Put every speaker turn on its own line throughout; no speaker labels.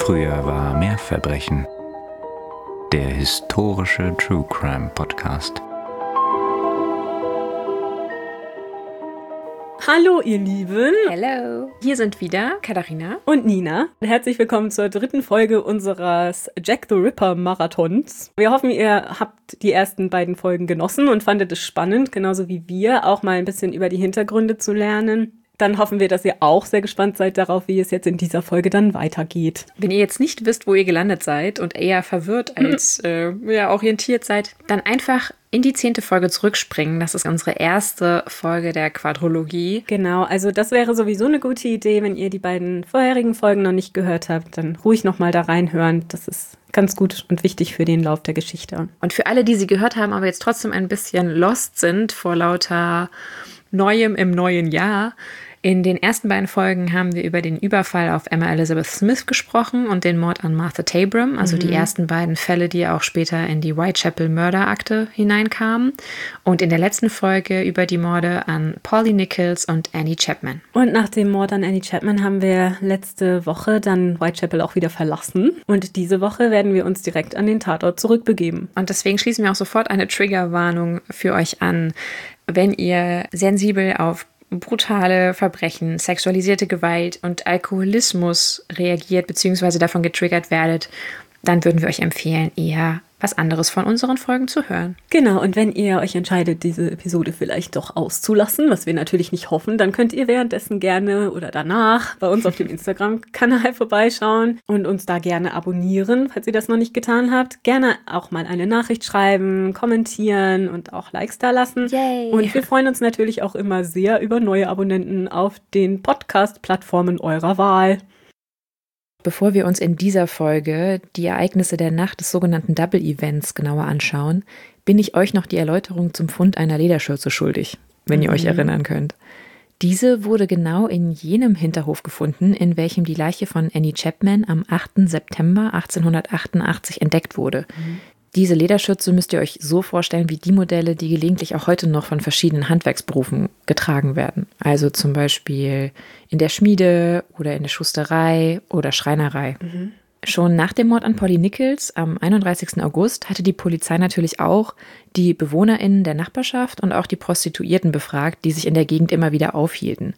Früher war mehr Verbrechen. Der historische True Crime Podcast.
Hallo ihr Lieben.
Hallo. Hier sind wieder Katharina
und Nina. Herzlich willkommen zur 3. Folge unseres Jack the Ripper Marathons. Wir hoffen, ihr habt die ersten beiden Folgen genossen und fandet es spannend, genauso wie wir, auch mal ein bisschen über die Hintergründe zu lernen. Dann hoffen wir, dass ihr auch sehr gespannt seid darauf, wie es jetzt in dieser Folge dann weitergeht.
Wenn ihr jetzt nicht wisst, wo ihr gelandet seid und eher verwirrt als orientiert seid, dann einfach in die 10. Folge zurückspringen. Das ist unsere erste Folge der Quadrologie.
Genau, also das wäre sowieso eine gute Idee, wenn ihr die beiden vorherigen Folgen noch nicht gehört habt, dann ruhig nochmal da reinhören. Das ist ganz gut und wichtig für den Lauf der Geschichte.
Und für alle, die sie gehört haben, aber jetzt trotzdem ein bisschen lost sind vor lauter Neuem im neuen Jahr. In den ersten beiden Folgen haben wir über den Überfall auf Emma Elizabeth Smith gesprochen und den Mord an Martha Tabram, also die ersten beiden Fälle, die auch später in die Whitechapel-Mörderakte hineinkamen. Und in der letzten Folge über die Morde an Polly Nichols und Annie Chapman.
Und nach dem Mord an Annie Chapman haben wir letzte Woche dann Whitechapel auch wieder verlassen. Und diese Woche werden wir uns direkt an den Tatort zurückbegeben.
Und deswegen schließen wir auch sofort eine Triggerwarnung für euch an, wenn ihr sensibel auf brutale Verbrechen, sexualisierte Gewalt und Alkoholismus reagiert bzw. davon getriggert werdet, dann würden wir euch empfehlen, eher was anderes von unseren Folgen zu hören.
Genau, und wenn ihr euch entscheidet, diese Episode vielleicht doch auszulassen, was wir natürlich nicht hoffen, dann könnt ihr währenddessen gerne oder danach bei uns auf dem Instagram-Kanal vorbeischauen und uns da gerne abonnieren, falls ihr das noch nicht getan habt. Gerne auch mal eine Nachricht schreiben, kommentieren und auch Likes da lassen.
Yay.
Und wir freuen uns natürlich auch immer sehr über neue Abonnenten auf den Podcast-Plattformen eurer Wahl.
Bevor wir uns in dieser Folge die Ereignisse der Nacht des sogenannten Double Events genauer anschauen, bin ich euch noch die Erläuterung zum Fund einer Lederschürze schuldig, wenn ihr euch erinnern könnt. Diese wurde genau in jenem Hinterhof gefunden, in welchem die Leiche von Annie Chapman am 8. September 1888 entdeckt wurde. Diese Lederschürze müsst ihr euch so vorstellen wie die Modelle, die gelegentlich auch heute noch von verschiedenen Handwerksberufen getragen werden. Also zum Beispiel in der Schmiede oder in der Schusterei oder Schreinerei. Schon nach dem Mord an Polly Nichols am 31. August hatte die Polizei natürlich auch die BewohnerInnen der Nachbarschaft und auch die Prostituierten befragt, die sich in der Gegend immer wieder aufhielten.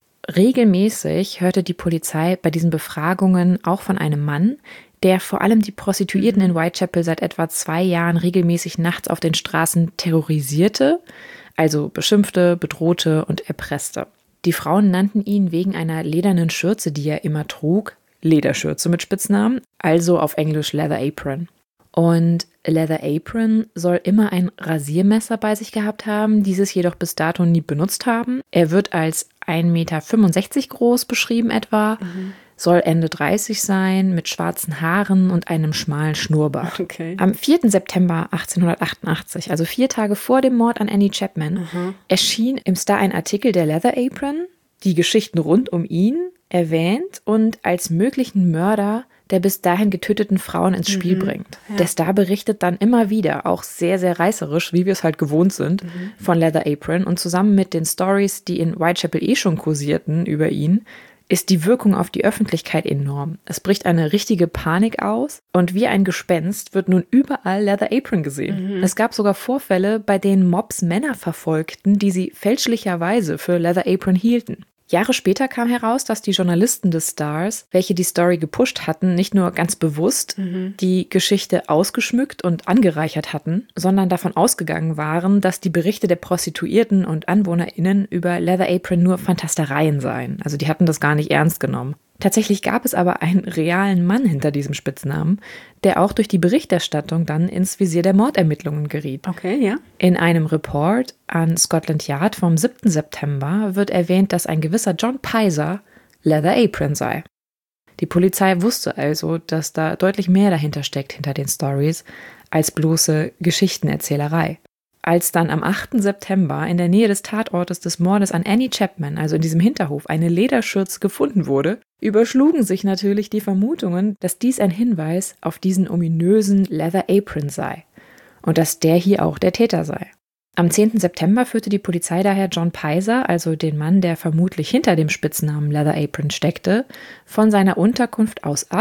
Regelmäßig hörte die Polizei bei diesen Befragungen auch von einem Mann, der vor allem die Prostituierten in Whitechapel seit etwa 2 Jahren regelmäßig nachts auf den Straßen terrorisierte, also beschimpfte, bedrohte und erpresste. Die Frauen nannten ihn wegen einer ledernen Schürze, die er immer trug, Lederschürze mit Spitznamen, also auf Englisch Leather Apron. Und Leather Apron soll immer ein Rasiermesser bei sich gehabt haben, dieses jedoch bis dato nie benutzt haben. Er wird als 1,65 Meter groß beschrieben etwa, soll Ende 30 sein, mit schwarzen Haaren und einem schmalen Schnurrbart.
Okay.
Am 4. September 1888, also 4 Tage vor dem Mord an Annie Chapman, erschien im Star ein Artikel der Leather Apron, die Geschichten rund um ihn erwähnt und als möglichen Mörder der bis dahin getöteten Frauen ins Spiel bringt. Ja. Der Star berichtet dann immer wieder, auch sehr, sehr reißerisch, wie wir es halt gewohnt sind, von Leather Apron. Und zusammen mit den Stories, die in Whitechapel schon kursierten über ihn, ist die Wirkung auf die Öffentlichkeit enorm. Es bricht eine richtige Panik aus und wie ein Gespenst wird nun überall Leather Apron gesehen. Es gab sogar Vorfälle, bei denen Mobs Männer verfolgten, die sie fälschlicherweise für Leather Apron hielten. Jahre später kam heraus, dass die Journalisten des Stars, welche die Story gepusht hatten, nicht nur ganz bewusst die Geschichte ausgeschmückt und angereichert hatten, sondern davon ausgegangen waren, dass die Berichte der Prostituierten und AnwohnerInnen über Leather Apron nur Fantastereien seien. Also die hatten das gar nicht ernst genommen. Tatsächlich gab es aber einen realen Mann hinter diesem Spitznamen, der auch durch die Berichterstattung dann ins Visier der Mordermittlungen geriet.
Okay, ja.
In einem Report an Scotland Yard vom 7. September wird erwähnt, dass ein gewisser John Pizer Leather Apron sei. Die Polizei wusste also, dass da deutlich mehr dahinter steckt hinter den Stories als bloße Geschichtenerzählerei. Als dann am 8. September in der Nähe des Tatortes des Mordes an Annie Chapman, also in diesem Hinterhof, eine Lederschürze gefunden wurde, überschlugen sich natürlich die Vermutungen, dass dies ein Hinweis auf diesen ominösen Leather Apron sei und dass der hier auch der Täter sei. Am 10. September führte die Polizei daher John Pizer, also den Mann, der vermutlich hinter dem Spitznamen Leather Apron steckte, von seiner Unterkunft aus ab.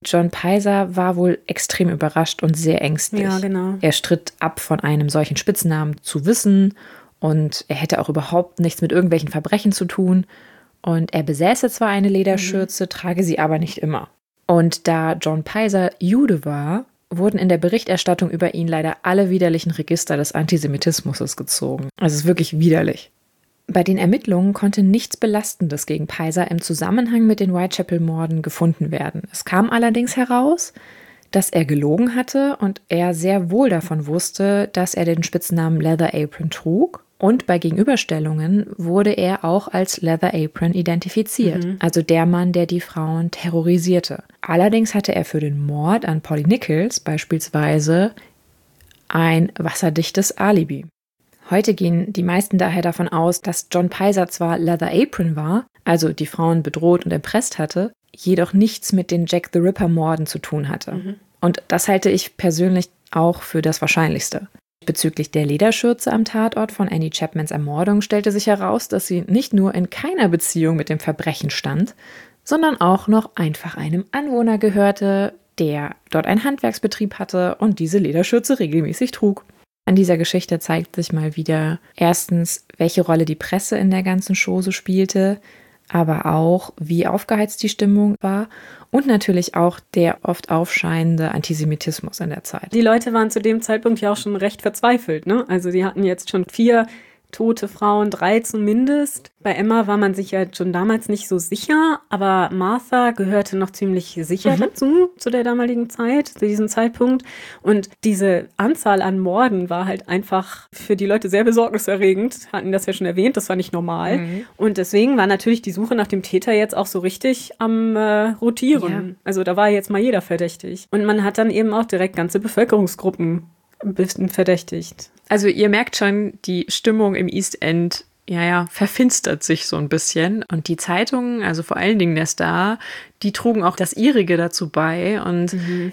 John Pizer war wohl extrem überrascht und sehr ängstlich.
Ja, genau.
Er stritt ab, von einem solchen Spitznamen zu wissen und er hätte auch überhaupt nichts mit irgendwelchen Verbrechen zu tun. Und er besäße zwar eine Lederschürze, trage sie aber nicht immer. Und da John Pizer Jude war, wurden in der Berichterstattung über ihn leider alle widerlichen Register des Antisemitismus gezogen. Also es ist wirklich widerlich. Bei den Ermittlungen konnte nichts Belastendes gegen Pizer im Zusammenhang mit den Whitechapel-Morden gefunden werden. Es kam allerdings heraus, dass er gelogen hatte und er sehr wohl davon wusste, dass er den Spitznamen Leather Apron trug. Und bei Gegenüberstellungen wurde er auch als Leather Apron identifiziert, also der Mann, der die Frauen terrorisierte. Allerdings hatte er für den Mord an Polly Nichols beispielsweise ein wasserdichtes Alibi. Heute gehen die meisten daher davon aus, dass John Pizer zwar Leather Apron war, also die Frauen bedroht und erpresst hatte, jedoch nichts mit den Jack the Ripper-Morden zu tun hatte. Und das halte ich persönlich auch für das Wahrscheinlichste. Bezüglich der Lederschürze am Tatort von Annie Chapmans Ermordung stellte sich heraus, dass sie nicht nur in keiner Beziehung mit dem Verbrechen stand, sondern auch noch einfach einem Anwohner gehörte, der dort einen Handwerksbetrieb hatte und diese Lederschürze regelmäßig trug. An dieser Geschichte zeigt sich mal wieder erstens, welche Rolle die Presse in der ganzen Chose spielte, aber auch, wie aufgeheizt die Stimmung war und natürlich auch der oft aufscheinende Antisemitismus in der Zeit.
Die Leute waren zu dem Zeitpunkt ja auch schon recht verzweifelt, ne? Also die hatten jetzt schon 4 tote Frauen, 3 zumindest. Bei Emma war man sich ja schon damals nicht so sicher, aber Martha gehörte noch ziemlich sicher dazu, zu der damaligen Zeit, zu diesem Zeitpunkt. Und diese Anzahl an Morden war halt einfach für die Leute sehr besorgniserregend, hatten das ja schon erwähnt, das war nicht normal. Und deswegen war natürlich die Suche nach dem Täter jetzt auch so richtig am Rotieren. Ja. Also da war jetzt mal jeder verdächtig. Und man hat dann eben auch direkt ganze Bevölkerungsgruppen ein bisschen verdächtigt.
Also ihr merkt schon, die Stimmung im East End, verfinstert sich so ein bisschen. Und die Zeitungen, also vor allen Dingen der Star, die trugen auch das ihrige dazu bei. Und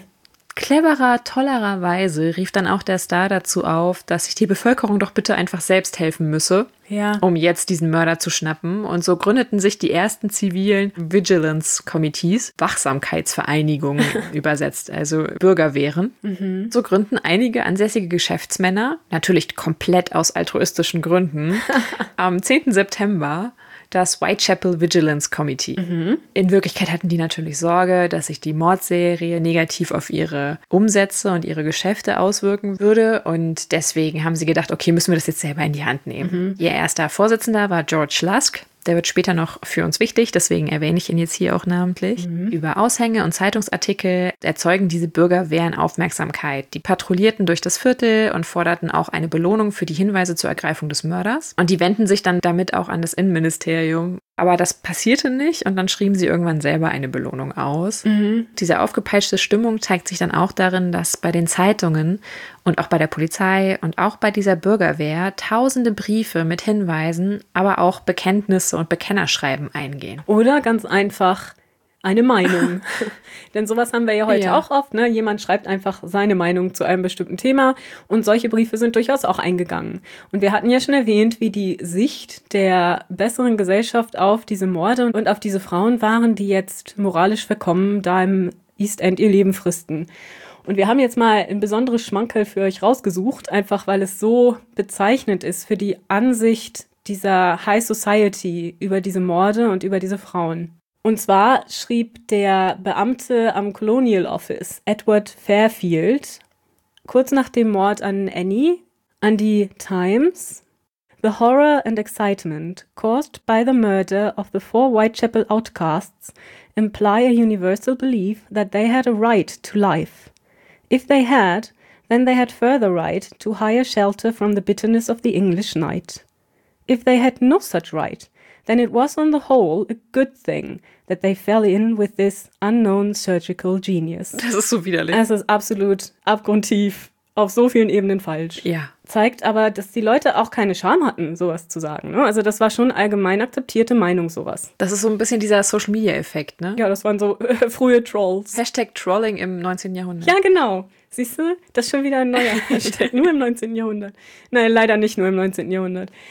tollererweise rief dann auch der Star dazu auf, dass sich die Bevölkerung doch bitte einfach selbst helfen müsse, um jetzt diesen Mörder zu schnappen. Und so gründeten sich die ersten zivilen Vigilance-Committees, Wachsamkeitsvereinigungen übersetzt, also Bürgerwehren. So gründen einige ansässige Geschäftsmänner, natürlich komplett aus altruistischen Gründen, am 10. September das Whitechapel Vigilance Committee. In Wirklichkeit hatten die natürlich Sorge, dass sich die Mordserie negativ auf ihre Umsätze und ihre Geschäfte auswirken würde. Und deswegen haben sie gedacht, okay, müssen wir das jetzt selber in die Hand nehmen. Ihr erster Vorsitzender war George Lusk. Der wird später noch für uns wichtig, deswegen erwähne ich ihn jetzt hier auch namentlich. Über Aushänge und Zeitungsartikel erzeugen diese Bürgerwehren Aufmerksamkeit. Die patrouillierten durch das Viertel und forderten auch eine Belohnung für die Hinweise zur Ergreifung des Mörders. Und die wenden sich dann damit auch an das Innenministerium. Aber das passierte nicht und dann schrieben sie irgendwann selber eine Belohnung aus. Diese aufgepeitschte Stimmung zeigt sich dann auch darin, dass bei den Zeitungen und auch bei der Polizei und auch bei dieser Bürgerwehr tausende Briefe mit Hinweisen, aber auch Bekenntnisse und Bekennerschreiben eingehen.
Oder ganz einfach eine Meinung. Denn sowas haben wir ja heute auch oft, ne? Jemand schreibt einfach seine Meinung zu einem bestimmten Thema und solche Briefe sind durchaus auch eingegangen. Und wir hatten ja schon erwähnt, wie die Sicht der besseren Gesellschaft auf diese Morde und auf diese Frauen waren, die jetzt moralisch verkommen da im East End ihr Leben fristen. Und wir haben jetzt mal ein besonderes Schmankerl für euch rausgesucht, einfach weil es so bezeichnend ist für die Ansicht dieser High Society über diese Morde und über diese Frauen. Und zwar schrieb der Beamte am Colonial Office, Edward Fairfield, kurz nach dem Mord an Annie, an die Times: The horror and excitement caused by the murder of the 4 Whitechapel outcasts imply a universal belief that they had a right to life. If they had, then they had further right to higher shelter from the bitterness of the English night. If they had no such right, then it was on the whole a good thing that they fell in with this unknown surgical genius.
Das ist so widerlich.
Es ist absolut abgrundtief, auf so vielen Ebenen falsch.
Ja.
Zeigt aber, dass die Leute auch keine Scham hatten, sowas zu sagen. Ne? Also das war schon allgemein akzeptierte Meinung, sowas.
Das ist so ein bisschen dieser Social-Media-Effekt, ne?
Ja, das waren so frühe Trolls.
Hashtag Trolling im 19. Jahrhundert.
Ja, genau. Siehst du, das ist schon wieder ein neuer Hashtag, nur im 19. Jahrhundert. Nein, leider nicht nur im 19. Jahrhundert.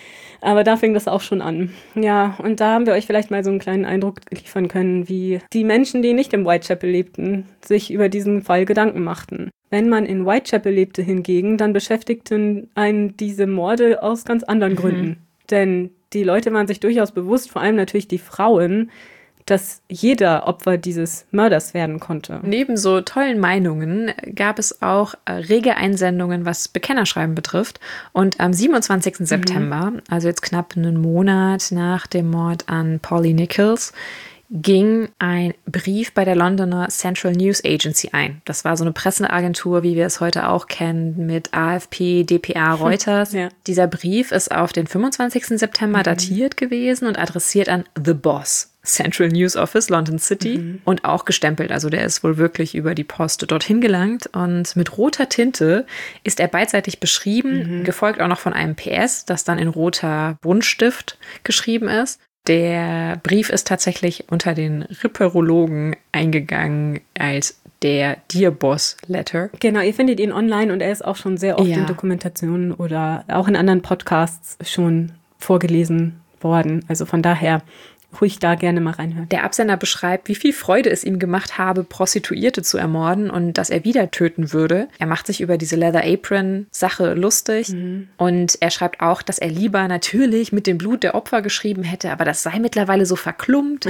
Aber da fing das auch schon an. Ja, und da haben wir euch vielleicht mal so einen kleinen Eindruck liefern können, wie die Menschen, die nicht im Whitechapel lebten, sich über diesen Fall Gedanken machten. Wenn man in Whitechapel lebte hingegen, dann beschäftigten einen diese Morde aus ganz anderen Gründen. Denn die Leute waren sich durchaus bewusst, vor allem natürlich die Frauen, dass jeder Opfer dieses Mörders werden konnte.
Neben so tollen Meinungen gab es auch rege Einsendungen, was Bekennerschreiben betrifft. Und am 27. September, also jetzt knapp einen Monat nach dem Mord an Polly Nichols, ging ein Brief bei der Londoner Central News Agency ein. Das war so eine Presseagentur, wie wir es heute auch kennen, mit AFP, dpa, Reuters.
Ja.
Dieser Brief ist auf den 25. September datiert gewesen und adressiert an The Boss, Central News Office, London City, und auch gestempelt. Also der ist wohl wirklich über die Post dorthin gelangt. Und mit roter Tinte ist er beidseitig beschrieben, gefolgt auch noch von einem PS, das dann in roter Buntstift geschrieben ist. Der Brief ist tatsächlich unter den Ripperologen eingegangen als der Dear Boss Letter.
Genau, ihr findet ihn online und er ist auch schon sehr oft in Dokumentationen oder auch in anderen Podcasts schon vorgelesen worden. Also von daher ruhig da gerne mal reinhören.
Der Absender beschreibt, wie viel Freude es ihm gemacht habe, Prostituierte zu ermorden und dass er wieder töten würde. Er macht sich über diese Leather Apron-Sache lustig und er schreibt auch, dass er lieber natürlich mit dem Blut der Opfer geschrieben hätte, aber das sei mittlerweile so verklumpt.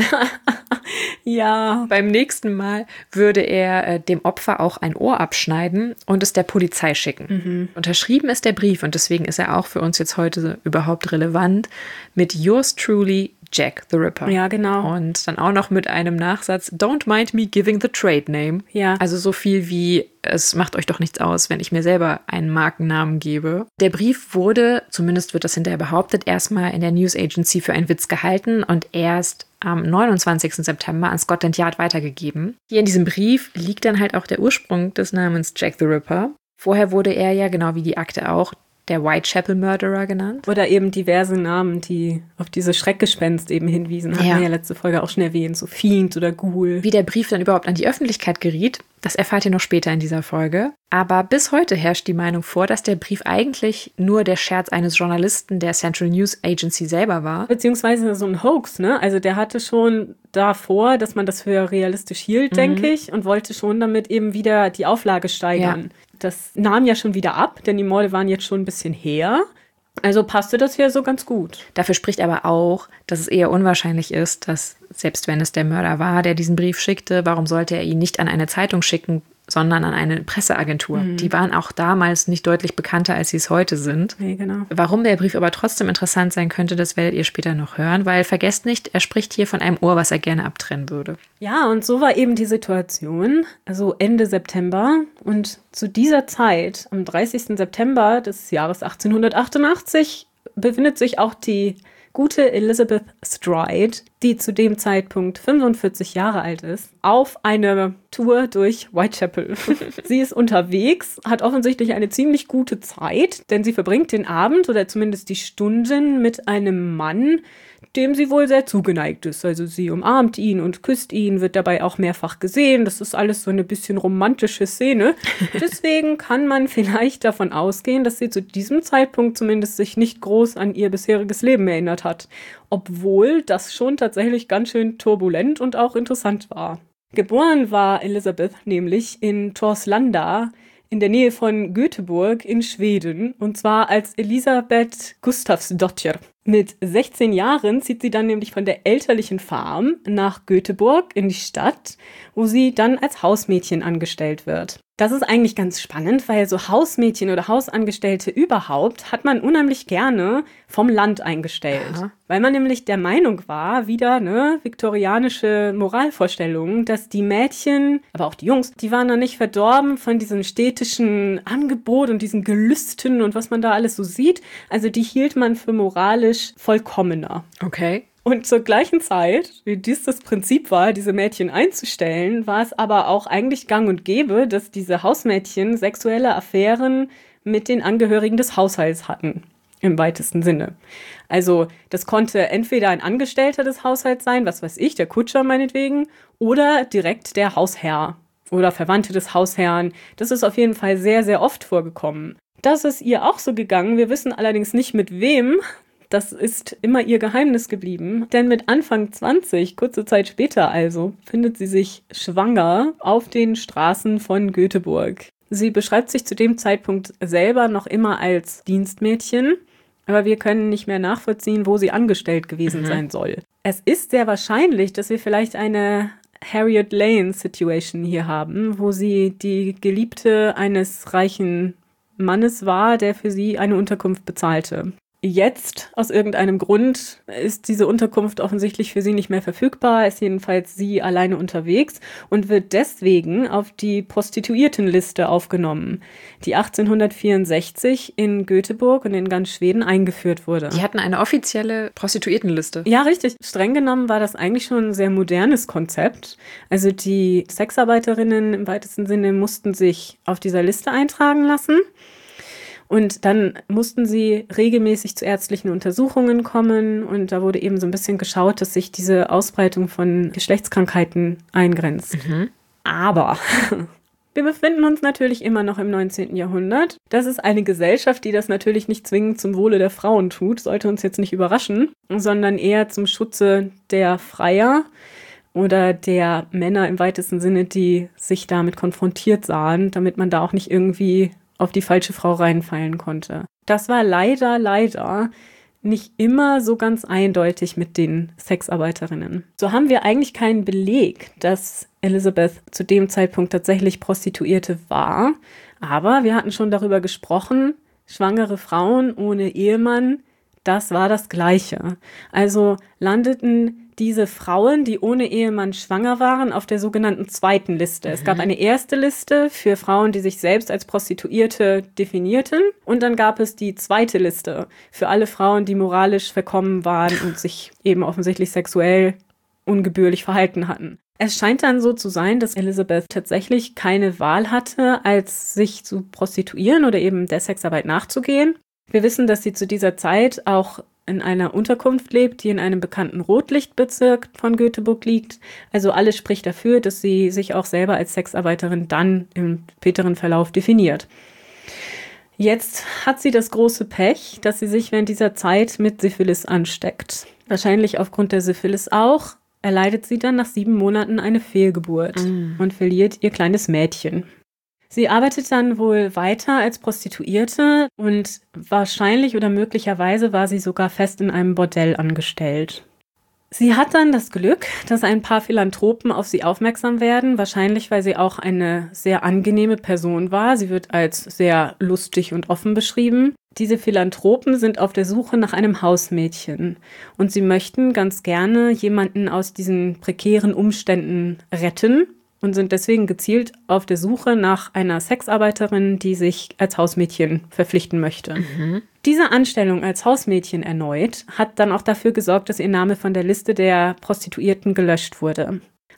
Ja.
Beim nächsten Mal würde er dem Opfer auch ein Ohr abschneiden und es der Polizei schicken. Unterschrieben ist der Brief und deswegen ist er auch für uns jetzt heute überhaupt relevant mit Yours truly, Jack the Ripper.
Ja, genau.
Und dann auch noch mit einem Nachsatz, Don't mind me giving the trade name.
Ja.
Also so viel wie, es macht euch doch nichts aus, wenn ich mir selber einen Markennamen gebe. Der Brief wurde, zumindest wird das hinterher behauptet, erstmal in der News Agency für einen Witz gehalten und erst am 29. September an Scotland Yard weitergegeben. Hier in diesem Brief liegt dann halt auch der Ursprung des Namens Jack the Ripper. Vorher wurde er ja, genau wie die Akte auch, der Whitechapel Murderer genannt.
Oder eben diverse Namen, die auf diese Schreckgespenst eben hinwiesen. Hatten wir ja letzte Folge auch schon erwähnt, so Fiend oder Ghoul.
Wie der Brief dann überhaupt an die Öffentlichkeit geriet, das erfahrt ihr noch später in dieser Folge. Aber bis heute herrscht die Meinung vor, dass der Brief eigentlich nur der Scherz eines Journalisten der Central News Agency selber war.
Beziehungsweise so ein Hoax, ne? Also der hatte schon davor, dass man das für realistisch hielt, denke ich, und wollte schon damit eben wieder die Auflage steigern. Ja. Das nahm ja schon wieder ab, denn die Morde waren jetzt schon ein bisschen her. Also passte das hier so ganz gut.
Dafür spricht aber auch, dass es eher unwahrscheinlich ist, dass, selbst wenn es der Mörder war, der diesen Brief schickte, warum sollte er ihn nicht an eine Zeitung schicken, sondern an eine Presseagentur. Die waren auch damals nicht deutlich bekannter, als sie es heute sind.
Nee, genau.
Warum der Brief aber trotzdem interessant sein könnte, das werdet ihr später noch hören, weil vergesst nicht, er spricht hier von einem Ohr, was er gerne abtrennen würde.
Ja, und so war eben die Situation, also Ende September. Und zu dieser Zeit, am 30. September des Jahres 1888, befindet sich auch die gute Elizabeth Stride, die zu dem Zeitpunkt 45 Jahre alt ist, auf eine Tour durch Whitechapel. Sie ist unterwegs, hat offensichtlich eine ziemlich gute Zeit, denn sie verbringt den Abend oder zumindest die Stunden mit einem Mann, dem sie wohl sehr zugeneigt ist. Also sie umarmt ihn und küsst ihn, wird dabei auch mehrfach gesehen. Das ist alles so eine bisschen romantische Szene. Deswegen kann man vielleicht davon ausgehen, dass sie zu diesem Zeitpunkt zumindest sich nicht groß an ihr bisheriges Leben erinnert hat. Obwohl das schon tatsächlich ganz schön turbulent und auch interessant war. Geboren war Elizabeth nämlich in Torslanda, in der Nähe von Göteborg in Schweden, und zwar als Elisabeth Gustafsdotter. Mit 16 Jahren zieht sie dann nämlich von der elterlichen Farm nach Göteborg in die Stadt, wo sie dann als Hausmädchen angestellt wird. Das ist eigentlich ganz spannend, weil so Hausmädchen oder Hausangestellte überhaupt hat man unheimlich gerne vom Land eingestellt. Aha. Weil man nämlich der Meinung war, wieder viktorianische Moralvorstellungen, dass die Mädchen, aber auch die Jungs, die waren noch nicht verdorben von diesem städtischen Angebot und diesen Gelüsten und was man da alles so sieht. Also die hielt man für moralisch vollkommener.
Okay.
Und zur gleichen Zeit, wie dies das Prinzip war, diese Mädchen einzustellen, war es aber auch eigentlich gang und gäbe, dass diese Hausmädchen sexuelle Affären mit den Angehörigen des Haushalts hatten, im weitesten Sinne. Also das konnte entweder ein Angestellter des Haushalts sein, was weiß ich, der Kutscher meinetwegen, oder direkt der Hausherr oder Verwandte des Hausherrn. Das ist auf jeden Fall sehr, sehr oft vorgekommen. Das ist ihr auch so gegangen, wir wissen allerdings nicht mit wem. Das ist immer ihr Geheimnis geblieben, denn mit Anfang 20, kurze Zeit später also, findet sie sich schwanger auf den Straßen von Göteborg. Sie beschreibt sich zu dem Zeitpunkt selber noch immer als Dienstmädchen, aber wir können nicht mehr nachvollziehen, wo sie angestellt gewesen sein soll. Es ist sehr wahrscheinlich, dass wir vielleicht eine Harriet Lane-Situation hier haben, wo sie die Geliebte eines reichen Mannes war, der für sie eine Unterkunft bezahlte. Jetzt, aus irgendeinem Grund, ist diese Unterkunft offensichtlich für sie nicht mehr verfügbar, ist jedenfalls sie alleine unterwegs und wird deswegen auf die Prostituiertenliste aufgenommen, die 1864 in Göteborg und in ganz Schweden eingeführt wurde.
Die hatten eine offizielle Prostituiertenliste.
Ja, richtig. Streng genommen war das eigentlich schon ein sehr modernes Konzept. Also die Sexarbeiterinnen im weitesten Sinne mussten sich auf dieser Liste eintragen lassen. Und dann mussten sie regelmäßig zu ärztlichen Untersuchungen kommen und da wurde eben so ein bisschen geschaut, dass sich diese Ausbreitung von Geschlechtskrankheiten eingrenzt. Aber wir befinden uns natürlich immer noch im 19. Jahrhundert. Das ist eine Gesellschaft, die das natürlich nicht zwingend zum Wohle der Frauen tut, sollte uns jetzt nicht überraschen, sondern eher zum Schutze der Freier oder der Männer im weitesten Sinne, die sich damit konfrontiert sahen, damit man da auch nicht irgendwie auf die falsche Frau reinfallen konnte. Das war leider nicht immer so ganz eindeutig mit den Sexarbeiterinnen. So haben wir eigentlich keinen Beleg, dass Elizabeth zu dem Zeitpunkt tatsächlich Prostituierte war. Aber wir hatten schon darüber gesprochen, schwangere Frauen ohne Ehemann, das war das Gleiche. Also landeten diese Frauen, die ohne Ehemann schwanger waren, auf der sogenannten zweiten Liste. Es gab eine erste Liste für Frauen, die sich selbst als Prostituierte definierten. Und dann gab es die zweite Liste für alle Frauen, die moralisch verkommen waren und sich eben offensichtlich sexuell ungebührlich verhalten hatten. Es scheint dann so zu sein, dass Elizabeth tatsächlich keine Wahl hatte, als sich zu prostituieren oder eben der Sexarbeit nachzugehen. Wir wissen, dass sie zu dieser Zeit auch in einer Unterkunft lebt, die in einem bekannten Rotlichtbezirk von Göteborg liegt. Also alles spricht dafür, dass sie sich auch selber als Sexarbeiterin dann im späteren Verlauf definiert. Jetzt hat sie das große Pech, dass sie sich während dieser Zeit mit Syphilis ansteckt. Wahrscheinlich aufgrund der Syphilis auch erleidet sie dann nach 7 Monaten eine Fehlgeburt und verliert ihr kleines Mädchen. Sie arbeitet dann wohl weiter als Prostituierte und wahrscheinlich oder möglicherweise war sie sogar fest in einem Bordell angestellt. Sie hat dann das Glück, dass ein paar Philanthropen auf sie aufmerksam werden, wahrscheinlich weil sie auch eine sehr angenehme Person war. Sie wird als sehr lustig und offen beschrieben. Diese Philanthropen sind auf der Suche nach einem Hausmädchen und sie möchten ganz gerne jemanden aus diesen prekären Umständen retten und sind deswegen gezielt auf der Suche nach einer Sexarbeiterin, die sich als Hausmädchen verpflichten möchte. Diese Anstellung als Hausmädchen erneut hat dann auch dafür gesorgt, dass ihr Name von der Liste der Prostituierten gelöscht wurde.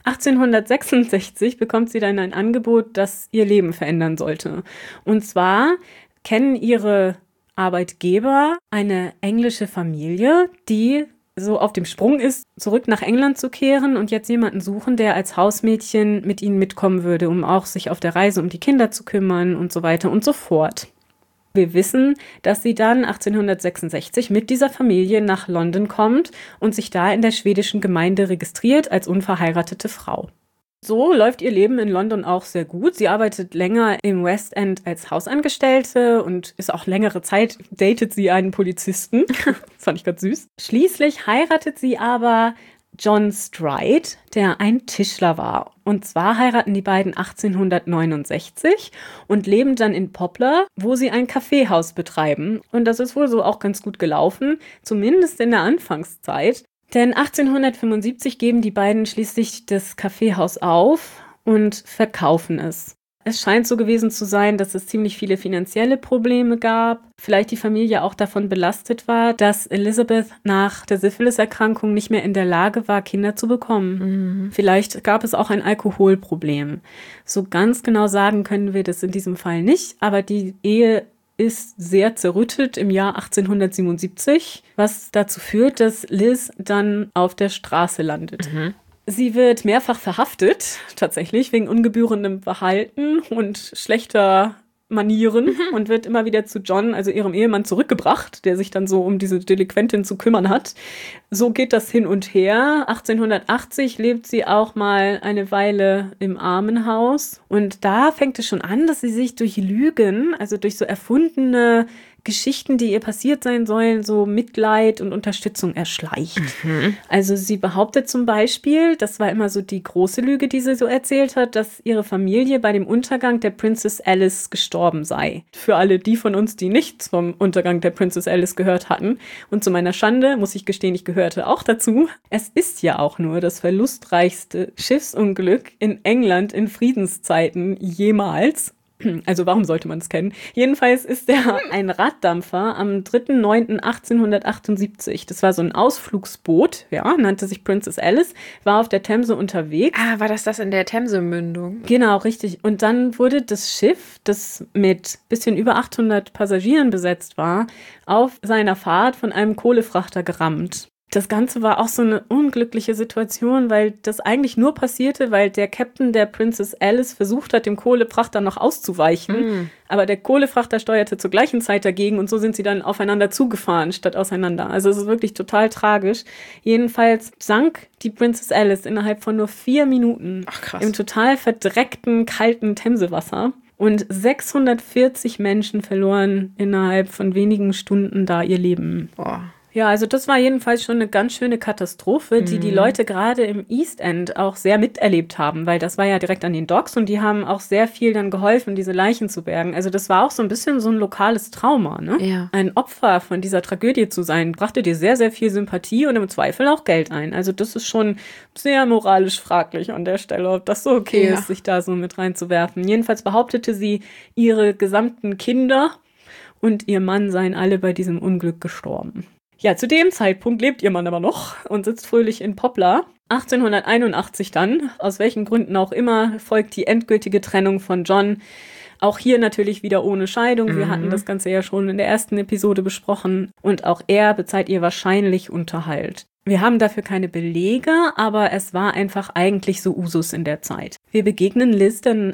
1866 bekommt sie dann ein Angebot, das ihr Leben verändern sollte. Und zwar kennen ihre Arbeitgeber eine englische Familie, die so auf dem Sprung ist, zurück nach England zu kehren und jetzt jemanden suchen, der als Hausmädchen mit ihnen mitkommen würde, um auch sich auf der Reise um die Kinder zu kümmern und so weiter und so fort. Wir wissen, dass sie dann 1866 mit dieser Familie nach London kommt und sich da in der schwedischen Gemeinde registriert als unverheiratete Frau. So läuft ihr Leben in London auch sehr gut. Sie arbeitet länger im West End als Hausangestellte und ist auch längere Zeit, datet sie einen Polizisten. Das fand ich ganz süß. Schließlich heiratet sie aber John Stride, der ein Tischler war. Und zwar heiraten die beiden 1869 und leben dann in Poplar, wo sie ein Kaffeehaus betreiben. Und das ist wohl so auch ganz gut gelaufen, zumindest in der Anfangszeit. Denn 1875 geben die beiden schließlich das Kaffeehaus auf und verkaufen es. Es scheint so gewesen zu sein, dass es ziemlich viele finanzielle Probleme gab. Vielleicht die Familie auch davon belastet war, dass Elizabeth nach der Syphilis-Erkrankung nicht mehr in der Lage war, Kinder zu bekommen. Vielleicht gab es auch ein Alkoholproblem. So ganz genau sagen können wir das in diesem Fall nicht, aber die Ehe ist sehr zerrüttet im Jahr 1877, was dazu führt, dass Liz dann auf der Straße landet. Sie wird mehrfach verhaftet, tatsächlich, wegen ungebührendem Verhalten und schlechter Manieren und wird immer wieder zu John, also ihrem Ehemann, zurückgebracht, der sich dann so um diese Delinquentin zu kümmern hat. So geht das hin und her. 1880 lebt sie auch mal eine Weile im Armenhaus. Und da fängt es schon an, dass sie sich durch Lügen, also durch so erfundene Geschichten, die ihr passiert sein sollen, so Mitleid und Unterstützung erschleicht. Also sie behauptet zum Beispiel, das war immer so die große Lüge, die sie so erzählt hat, dass ihre Familie bei dem Untergang der Princess Alice gestorben sei. Für alle die von uns, die nichts vom Untergang der Princess Alice gehört hatten. Und zu meiner Schande, muss ich gestehen, ich gehörte auch dazu. Es ist ja auch nur das verlustreichste Schiffsunglück in England in Friedenszeiten jemals. Also warum sollte man es kennen? Jedenfalls ist ein Raddampfer am 3.9.1878. Das war so ein Ausflugsboot, ja, nannte sich Princess Alice, war auf der Themse unterwegs.
Ah, war das in der Themse-Mündung?
Genau, richtig. Und dann wurde das Schiff, das mit bisschen über 800 Passagieren besetzt war, auf seiner Fahrt von einem Kohlefrachter gerammt. Das Ganze war auch so eine unglückliche Situation, weil das eigentlich nur passierte, weil der Captain der Princess Alice versucht hat, dem Kohlefrachter noch auszuweichen. Aber der Kohlefrachter steuerte zur gleichen Zeit dagegen und so sind sie dann aufeinander zugefahren, statt auseinander. Also es ist wirklich total tragisch. Jedenfalls sank die Princess Alice innerhalb von nur 4 Minuten im total verdreckten, kalten Themsewasser. Und 640 Menschen verloren innerhalb von wenigen Stunden da ihr Leben.
Boah.
Ja, also das war jedenfalls schon eine ganz schöne Katastrophe, die Leute gerade im East End auch sehr miterlebt haben, weil das war ja direkt an den Docks und die haben auch sehr viel dann geholfen, diese Leichen zu bergen. Also das war auch so ein bisschen so ein lokales Trauma, ne?
Ja.
Ein Opfer von dieser Tragödie zu sein, brachte dir sehr, sehr viel Sympathie und im Zweifel auch Geld ein. Also das ist schon sehr moralisch fraglich an der Stelle, ob das so okay ist, sich da so mit reinzuwerfen. Jedenfalls behauptete sie, ihre gesamten Kinder und ihr Mann seien alle bei diesem Unglück gestorben. Ja, zu dem Zeitpunkt lebt ihr Mann aber noch und sitzt fröhlich in Poplar. 1881 dann, aus welchen Gründen auch immer, folgt die endgültige Trennung von John. Auch hier natürlich wieder ohne Scheidung. Wir hatten das Ganze ja schon in der ersten Episode besprochen. Und auch er bezahlt ihr wahrscheinlich Unterhalt. Wir haben dafür keine Belege, aber es war einfach eigentlich so Usus in der Zeit. Wir begegnen Liz dann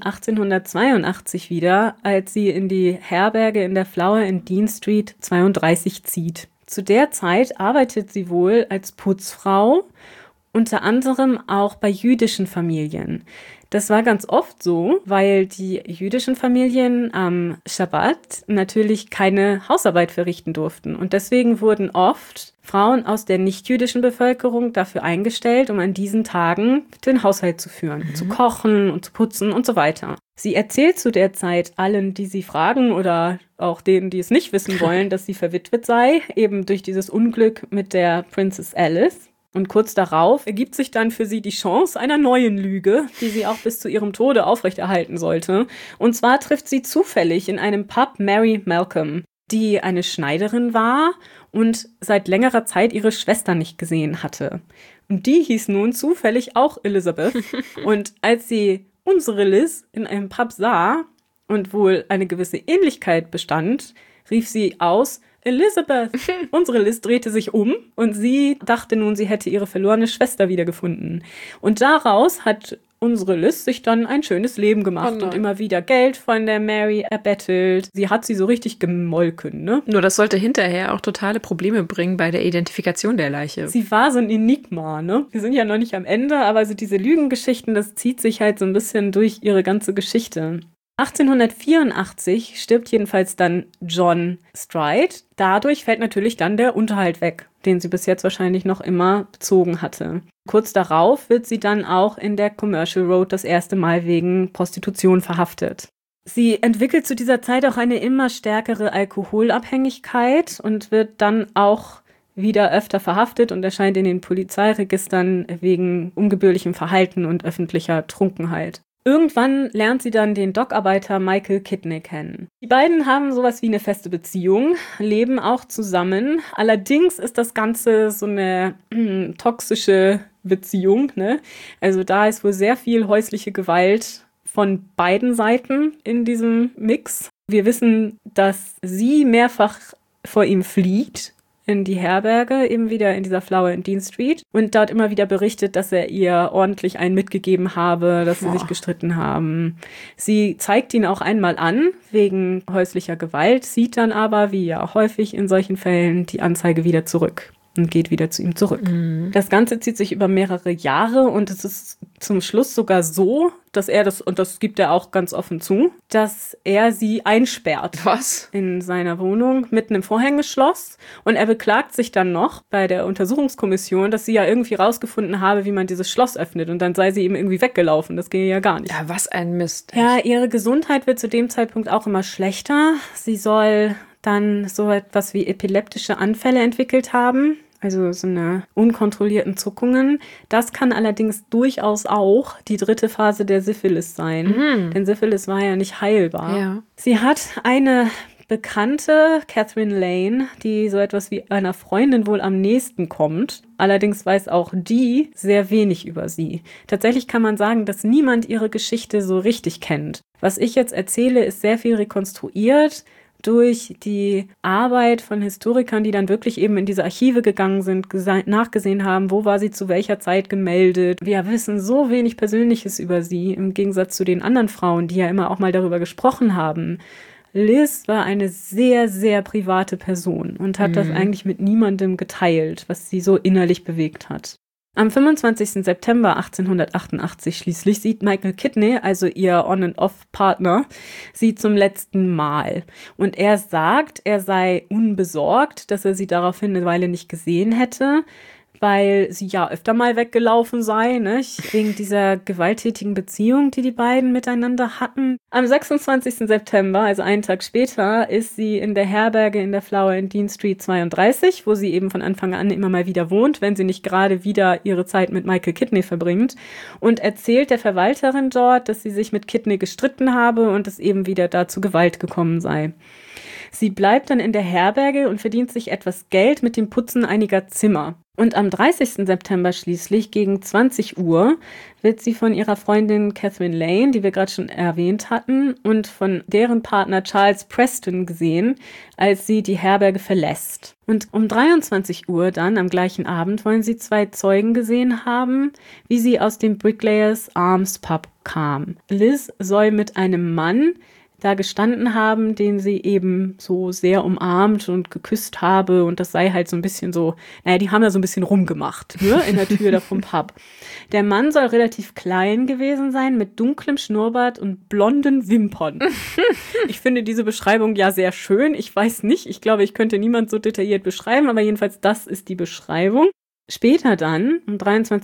1882 wieder, als sie in die Herberge in der Flower and Dean Street 32 zieht. Zu der Zeit arbeitet sie wohl als Putzfrau, unter anderem auch bei jüdischen Familien. Das war ganz oft so, weil die jüdischen Familien am Schabbat natürlich keine Hausarbeit verrichten durften. Und deswegen wurden oft Frauen aus der nichtjüdischen Bevölkerung dafür eingestellt, um an diesen Tagen den Haushalt zu führen, zu kochen und zu putzen und so weiter. Sie erzählt zu der Zeit allen, die sie fragen oder auch denen, die es nicht wissen wollen, dass sie verwitwet sei, eben durch dieses Unglück mit der Princess Alice. Und kurz darauf ergibt sich dann für sie die Chance einer neuen Lüge, die sie auch bis zu ihrem Tode aufrechterhalten sollte. Und zwar trifft sie zufällig in einem Pub Mary Malcolm, die eine Schneiderin war und seit längerer Zeit ihre Schwester nicht gesehen hatte. Und die hieß nun zufällig auch Elizabeth. Und als sie unsere Liz in einem Pub sah und wohl eine gewisse Ähnlichkeit bestand, rief sie aus: Elizabeth! Unsere Liz drehte sich um und sie dachte nun, sie hätte ihre verlorene Schwester wiedergefunden. Und daraus hat unsere Liz sich dann ein schönes Leben gemacht und immer wieder Geld von der Mary erbettelt. Sie hat sie so richtig gemolken, ne?
Nur das sollte hinterher auch totale Probleme bringen bei der Identifikation der Leiche.
Sie war so ein Enigma, ne? Wir sind ja noch nicht am Ende, aber so diese Lügengeschichten, das zieht sich halt so ein bisschen durch ihre ganze Geschichte. 1884 stirbt jedenfalls dann John Stride. Dadurch fällt natürlich dann der Unterhalt weg, den sie bis jetzt wahrscheinlich noch immer bezogen hatte. Kurz darauf wird sie dann auch in der Commercial Road das erste Mal wegen Prostitution verhaftet. Sie entwickelt zu dieser Zeit auch eine immer stärkere Alkoholabhängigkeit und wird dann auch wieder öfter verhaftet und erscheint in den Polizeiregistern wegen ungebührlichem Verhalten und öffentlicher Trunkenheit. Irgendwann lernt sie dann den Dockarbeiter Michael Kidney kennen. Die beiden haben sowas wie eine feste Beziehung, leben auch zusammen. Allerdings ist das Ganze so eine toxische Beziehung, ne? Also da ist wohl sehr viel häusliche Gewalt von beiden Seiten in diesem Mix. Wir wissen, dass sie mehrfach vor ihm flieht, in die Herberge, eben wieder in dieser Flower and Dean Street und dort immer wieder berichtet, dass er ihr ordentlich einen mitgegeben habe, dass sie sich gestritten haben. Sie zeigt ihn auch einmal an, wegen häuslicher Gewalt, sieht dann aber, wie ja häufig in solchen Fällen, die Anzeige wieder zurück und geht wieder zu ihm zurück. Das Ganze zieht sich über mehrere Jahre und es ist zum Schluss sogar so, dass er das, und das gibt er auch ganz offen zu, dass er sie einsperrt.
Was?
In seiner Wohnung mit einem Vorhängeschloss. Und er beklagt sich dann noch bei der Untersuchungskommission, dass sie ja irgendwie rausgefunden habe, wie man dieses Schloss öffnet. Und dann sei sie ihm irgendwie weggelaufen. Das gehe ja gar nicht.
Ja, was ein Mist.
Ja, ihre Gesundheit wird zu dem Zeitpunkt auch immer schlechter. Sie soll dann so etwas wie epileptische Anfälle entwickelt haben, also so eine unkontrollierten Zuckungen. Das kann allerdings durchaus auch die 3. Phase der Syphilis sein, denn Syphilis war ja nicht heilbar.
Ja.
Sie hat eine Bekannte, Catherine Lane, die so etwas wie einer Freundin wohl am nächsten kommt. Allerdings weiß auch die sehr wenig über sie. Tatsächlich kann man sagen, dass niemand ihre Geschichte so richtig kennt. Was ich jetzt erzähle, ist sehr viel rekonstruiert durch die Arbeit von Historikern, die dann wirklich eben in diese Archive gegangen sind, nachgesehen haben, wo war sie zu welcher Zeit gemeldet. Wir wissen so wenig Persönliches über sie, im Gegensatz zu den anderen Frauen, die ja immer auch mal darüber gesprochen haben. Liz war eine sehr, sehr private Person und hat das eigentlich mit niemandem geteilt, was sie so innerlich bewegt hat. Am 25. September 1888 schließlich sieht Michael Kidney, also ihr On-and-Off-Partner, sie zum letzten Mal. Und er sagt, er sei unbesorgt, dass er sie daraufhin eine Weile nicht gesehen hätte, weil sie ja öfter mal weggelaufen sei, nicht? Wegen dieser gewalttätigen Beziehung, die die beiden miteinander hatten. Am 26. September, also einen Tag später, ist sie in der Herberge in der Flower and Dean Street 32, wo sie eben von Anfang an immer mal wieder wohnt, wenn sie nicht gerade wieder ihre Zeit mit Michael Kidney verbringt, und erzählt der Verwalterin dort, dass sie sich mit Kidney gestritten habe und es eben wieder da zu Gewalt gekommen sei. Sie bleibt dann in der Herberge und verdient sich etwas Geld mit dem Putzen einiger Zimmer. Und am 30. September schließlich gegen 20 Uhr wird sie von ihrer Freundin Catherine Lane, die wir gerade schon erwähnt hatten, und von deren Partner Charles Preston gesehen, als sie die Herberge verlässt. Und um 23 Uhr dann am gleichen Abend wollen sie 2 Zeugen gesehen haben, wie sie aus dem Bricklayers Arms Pub kam. Liz soll mit einem Mann da gestanden haben, den sie eben so sehr umarmt und geküsst habe, und das sei halt so ein bisschen so, naja, die haben da so ein bisschen rumgemacht, ne, in der Tür da vom Pub. Der Mann soll relativ klein gewesen sein, mit dunklem Schnurrbart und blonden Wimpern. Ich finde diese Beschreibung ja sehr schön. Ich weiß nicht, ich glaube, ich könnte niemand so detailliert beschreiben, aber jedenfalls das ist die Beschreibung. Später dann, um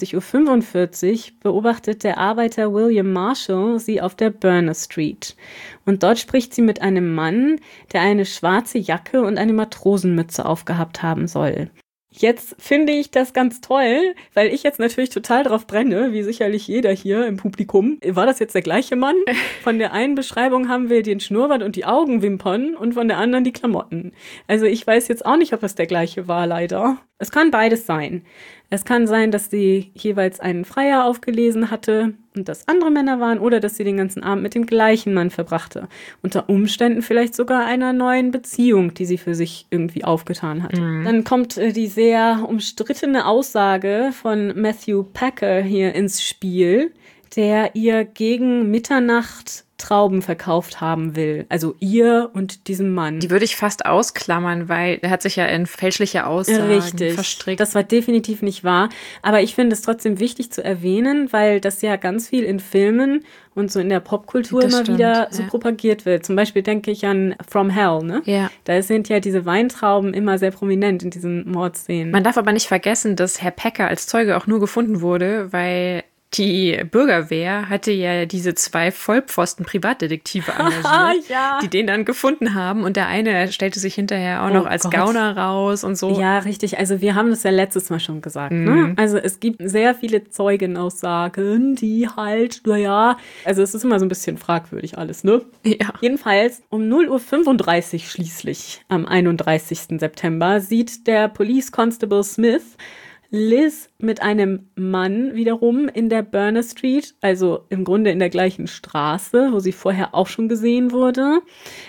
23:45 Uhr, beobachtet der Arbeiter William Marshall sie auf der Burner Street. Und dort spricht sie mit einem Mann, der eine schwarze Jacke und eine Matrosenmütze aufgehabt haben soll. Jetzt finde ich das ganz toll, weil ich jetzt natürlich total drauf brenne, wie sicherlich jeder hier im Publikum. War das jetzt der gleiche Mann? Von der einen Beschreibung haben wir den Schnurrbart und die Augenwimpern und von der anderen die Klamotten. Also ich weiß jetzt auch nicht, ob es der gleiche war, leider. Es kann beides sein. Es kann sein, dass sie jeweils einen Freier aufgelesen hatte und das andere Männer waren, oder dass sie den ganzen Abend mit dem gleichen Mann verbrachte. Unter Umständen vielleicht sogar einer neuen Beziehung, die sie für sich irgendwie aufgetan hat. Dann kommt die sehr umstrittene Aussage von Matthew Packer hier ins Spiel, der ihr gegen Mitternacht Trauben verkauft haben will. Also ihr und diesem Mann.
Die würde ich fast ausklammern, weil er hat sich ja in fälschliche Aussagen verstrickt.
Das war definitiv nicht wahr. Aber ich finde es trotzdem wichtig zu erwähnen, weil das ja ganz viel in Filmen und so in der Popkultur
Das
immer
stimmt,
wieder so
ja.
propagiert wird. Zum Beispiel denke ich an From Hell, ne?
Ja.
Da sind ja diese Weintrauben immer sehr prominent in diesen Mordszenen.
Man darf aber nicht vergessen, dass Herr Packer als Zeuge auch nur gefunden wurde, weil die Bürgerwehr hatte ja diese 2 Vollpfosten-Privatdetektive engagiert,
Ja.
die den dann gefunden haben. Und der eine stellte sich hinterher auch noch als
Gott.
Gauner raus und so.
Ja, richtig. Also wir haben das ja letztes Mal schon gesagt. Ne? Also es gibt sehr viele Zeugenaussagen, die halt, naja, also es ist immer so ein bisschen fragwürdig alles, ne?
Ja.
Jedenfalls um 0:35 Uhr schließlich am 31. September sieht der Police Constable Smith Liz mit einem Mann wiederum in der Burner Street, also im Grunde in der gleichen Straße, wo sie vorher auch schon gesehen wurde.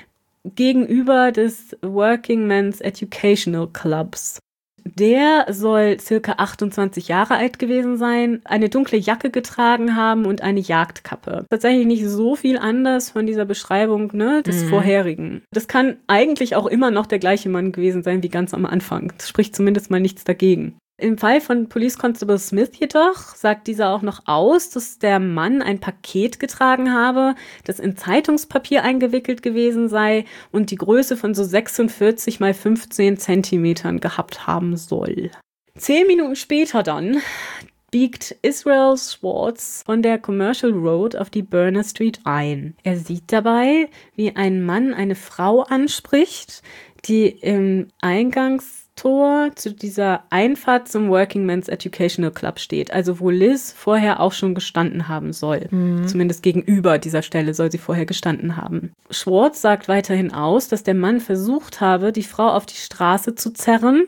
gegenüber des Working Men's Educational Clubs. Der soll circa 28 Jahre alt gewesen sein, eine dunkle Jacke getragen haben und eine Jagdkappe. Tatsächlich nicht so viel anders von dieser Beschreibung, ne, des vorherigen. Das kann eigentlich auch immer noch der gleiche Mann gewesen sein wie ganz am Anfang. Das spricht zumindest mal nichts dagegen. Im Fall von Police Constable Smith jedoch sagt dieser auch noch aus, dass der Mann ein Paket getragen habe, das in Zeitungspapier eingewickelt gewesen sei und die Größe von so 46 mal 15 Zentimetern gehabt haben soll. 10 Minuten später dann biegt Israel Schwartz von der Commercial Road auf die Berner Street ein. Er sieht dabei, wie ein Mann eine Frau anspricht, die im Eingangstor zu dieser Einfahrt zum Working Men's Educational Club steht. Also wo Liz vorher auch schon gestanden haben soll. Zumindest gegenüber dieser Stelle soll sie vorher gestanden haben. Schwartz sagt weiterhin aus, dass der Mann versucht habe, die Frau auf die Straße zu zerren.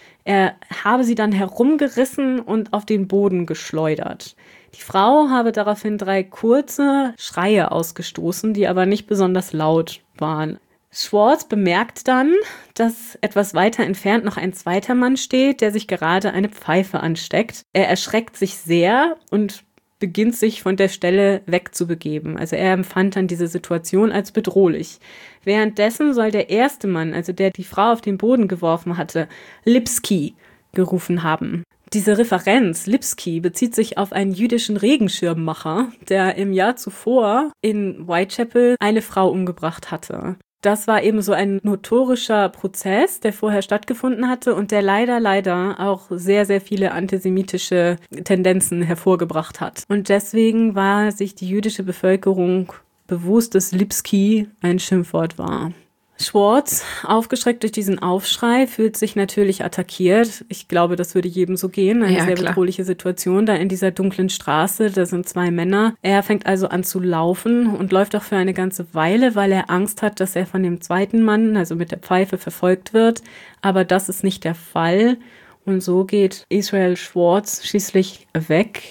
Er habe sie dann herumgerissen und auf den Boden geschleudert. Die Frau habe daraufhin 3 kurze Schreie ausgestoßen, die aber nicht besonders laut waren. Schwartz bemerkt dann, dass etwas weiter entfernt noch ein zweiter Mann steht, der sich gerade eine Pfeife ansteckt. Er erschreckt sich sehr und beginnt sich von der Stelle wegzubegeben. Also er empfand dann diese Situation als bedrohlich. Währenddessen soll der erste Mann, also der die Frau auf den Boden geworfen hatte, Lipski gerufen haben. Diese Referenz, Lipski, bezieht sich auf einen jüdischen Regenschirmmacher, der im Jahr zuvor in Whitechapel eine Frau umgebracht hatte. Das war eben so ein notorischer Prozess, der vorher stattgefunden hatte und der leider auch sehr, sehr viele antisemitische Tendenzen hervorgebracht hat. Und deswegen war sich die jüdische Bevölkerung bewusst, dass Lipski ein Schimpfwort war. Schwartz, aufgeschreckt durch diesen Aufschrei, fühlt sich natürlich attackiert. Ich glaube, das würde jedem so gehen. Eine sehr bedrohliche Situation da in dieser dunklen Straße. Da sind 2 Männer. Er fängt also an zu laufen und läuft auch für eine ganze Weile, weil er Angst hat, dass er von dem zweiten Mann, also mit der Pfeife, verfolgt wird. Aber das ist nicht der Fall. Und so geht Israel Schwartz schließlich weg.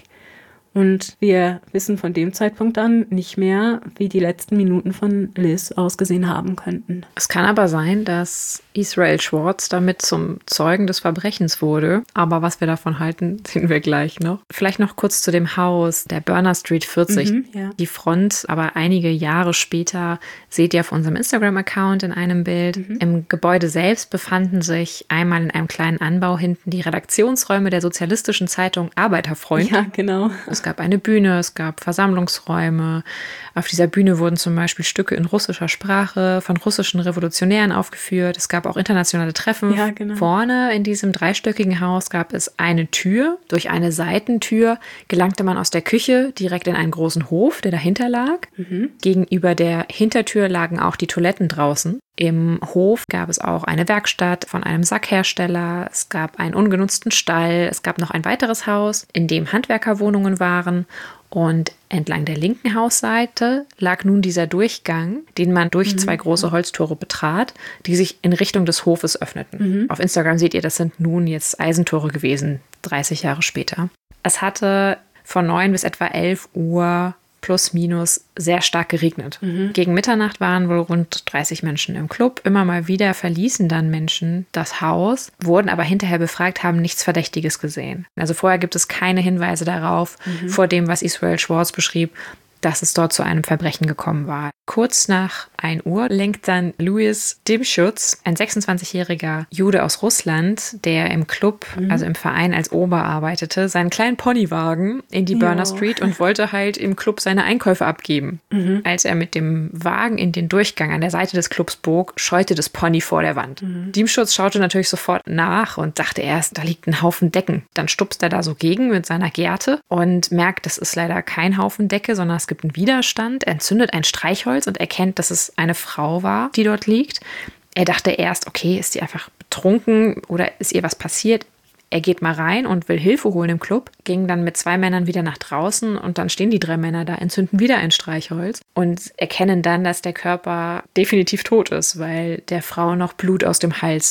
Und wir wissen von dem Zeitpunkt an nicht mehr, wie die letzten Minuten von Liz ausgesehen haben könnten.
Es kann aber sein, dass Israel Schwartz damit zum Zeugen des Verbrechens wurde. Aber was wir davon halten, sehen wir gleich noch. Vielleicht noch kurz zu dem Haus, der Berner Street 40.
Ja.
Die Front, aber einige Jahre später, seht ihr auf unserem Instagram-Account in einem Bild. Im Gebäude selbst befanden sich einmal in einem kleinen Anbau hinten die Redaktionsräume der sozialistischen Zeitung Arbeiterfreund.
Ja, genau.
Es gab eine Bühne, es gab Versammlungsräume. Auf dieser Bühne wurden zum Beispiel Stücke in russischer Sprache von russischen Revolutionären aufgeführt. Es gab auch internationale Treffen.
Ja, genau.
Vorne in diesem 3-stöckigen Haus gab es eine Tür. Durch eine Seitentür gelangte man aus der Küche direkt in einen großen Hof, der dahinter lag. Gegenüber der Hintertür lagen auch die Toiletten draußen. Im Hof gab es auch eine Werkstatt von einem Sackhersteller. Es gab einen ungenutzten Stall. Es gab noch ein weiteres Haus, in dem Handwerkerwohnungen waren. Und entlang der linken Hausseite lag nun dieser Durchgang, den man durch 2 große Holztore betrat, die sich in Richtung des Hofes öffneten. Auf Instagram seht ihr, das sind nun jetzt Eisentore gewesen, 30 Jahre später. Es hatte von 9 bis etwa 11 Uhr plus minus sehr stark geregnet. Gegen Mitternacht waren wohl rund 30 Menschen im Club. Immer mal wieder verließen dann Menschen das Haus, wurden aber hinterher befragt, haben nichts Verdächtiges gesehen. Also vorher gibt es keine Hinweise darauf, vor dem, was Israel Schwartz beschrieb, dass es dort zu einem Verbrechen gekommen war. Kurz nach 1 Uhr lenkt dann Louis Dimschutz, ein 26-jähriger Jude aus Russland, der im Club, also im Verein als Ober arbeitete, seinen kleinen Ponywagen in die Berner Street und wollte halt im Club seine Einkäufe abgeben. Als er mit dem Wagen in den Durchgang an der Seite des Clubs bog, scheute das Pony vor der Wand. Dimschutz schaute natürlich sofort nach und dachte erst, da liegt ein Haufen Decken. Dann stupst er da so gegen mit seiner Gerte und merkt, das ist leider kein Haufen Decke, sondern es gibt einen Widerstand. Er entzündet ein Streichholz und erkennt, dass es eine Frau war, die dort liegt. Er dachte erst, okay, ist die einfach betrunken oder ist ihr was passiert? Er geht mal rein und will Hilfe holen im Club, ging dann mit 2 Männern wieder nach draußen und dann stehen die 3 Männer da, entzünden wieder ein Streichholz und erkennen dann, dass der Körper definitiv tot ist, weil der Frau noch Blut aus dem Hals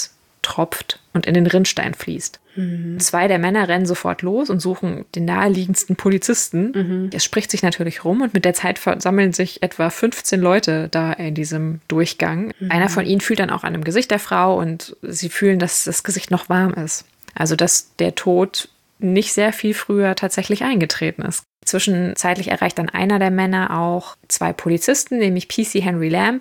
tropft und in den Rinnstein fließt. 2 der Männer rennen sofort los und suchen den naheliegendsten Polizisten. Es spricht sich natürlich rum und mit der Zeit versammeln sich etwa 15 Leute da in diesem Durchgang. Einer von ihnen fühlt dann auch an dem Gesicht der Frau und sie fühlen, dass das Gesicht noch warm ist. Also dass der Tod nicht sehr viel früher tatsächlich eingetreten ist. Zwischenzeitlich erreicht dann einer der Männer auch 2 Polizisten, nämlich PC Henry Lamb,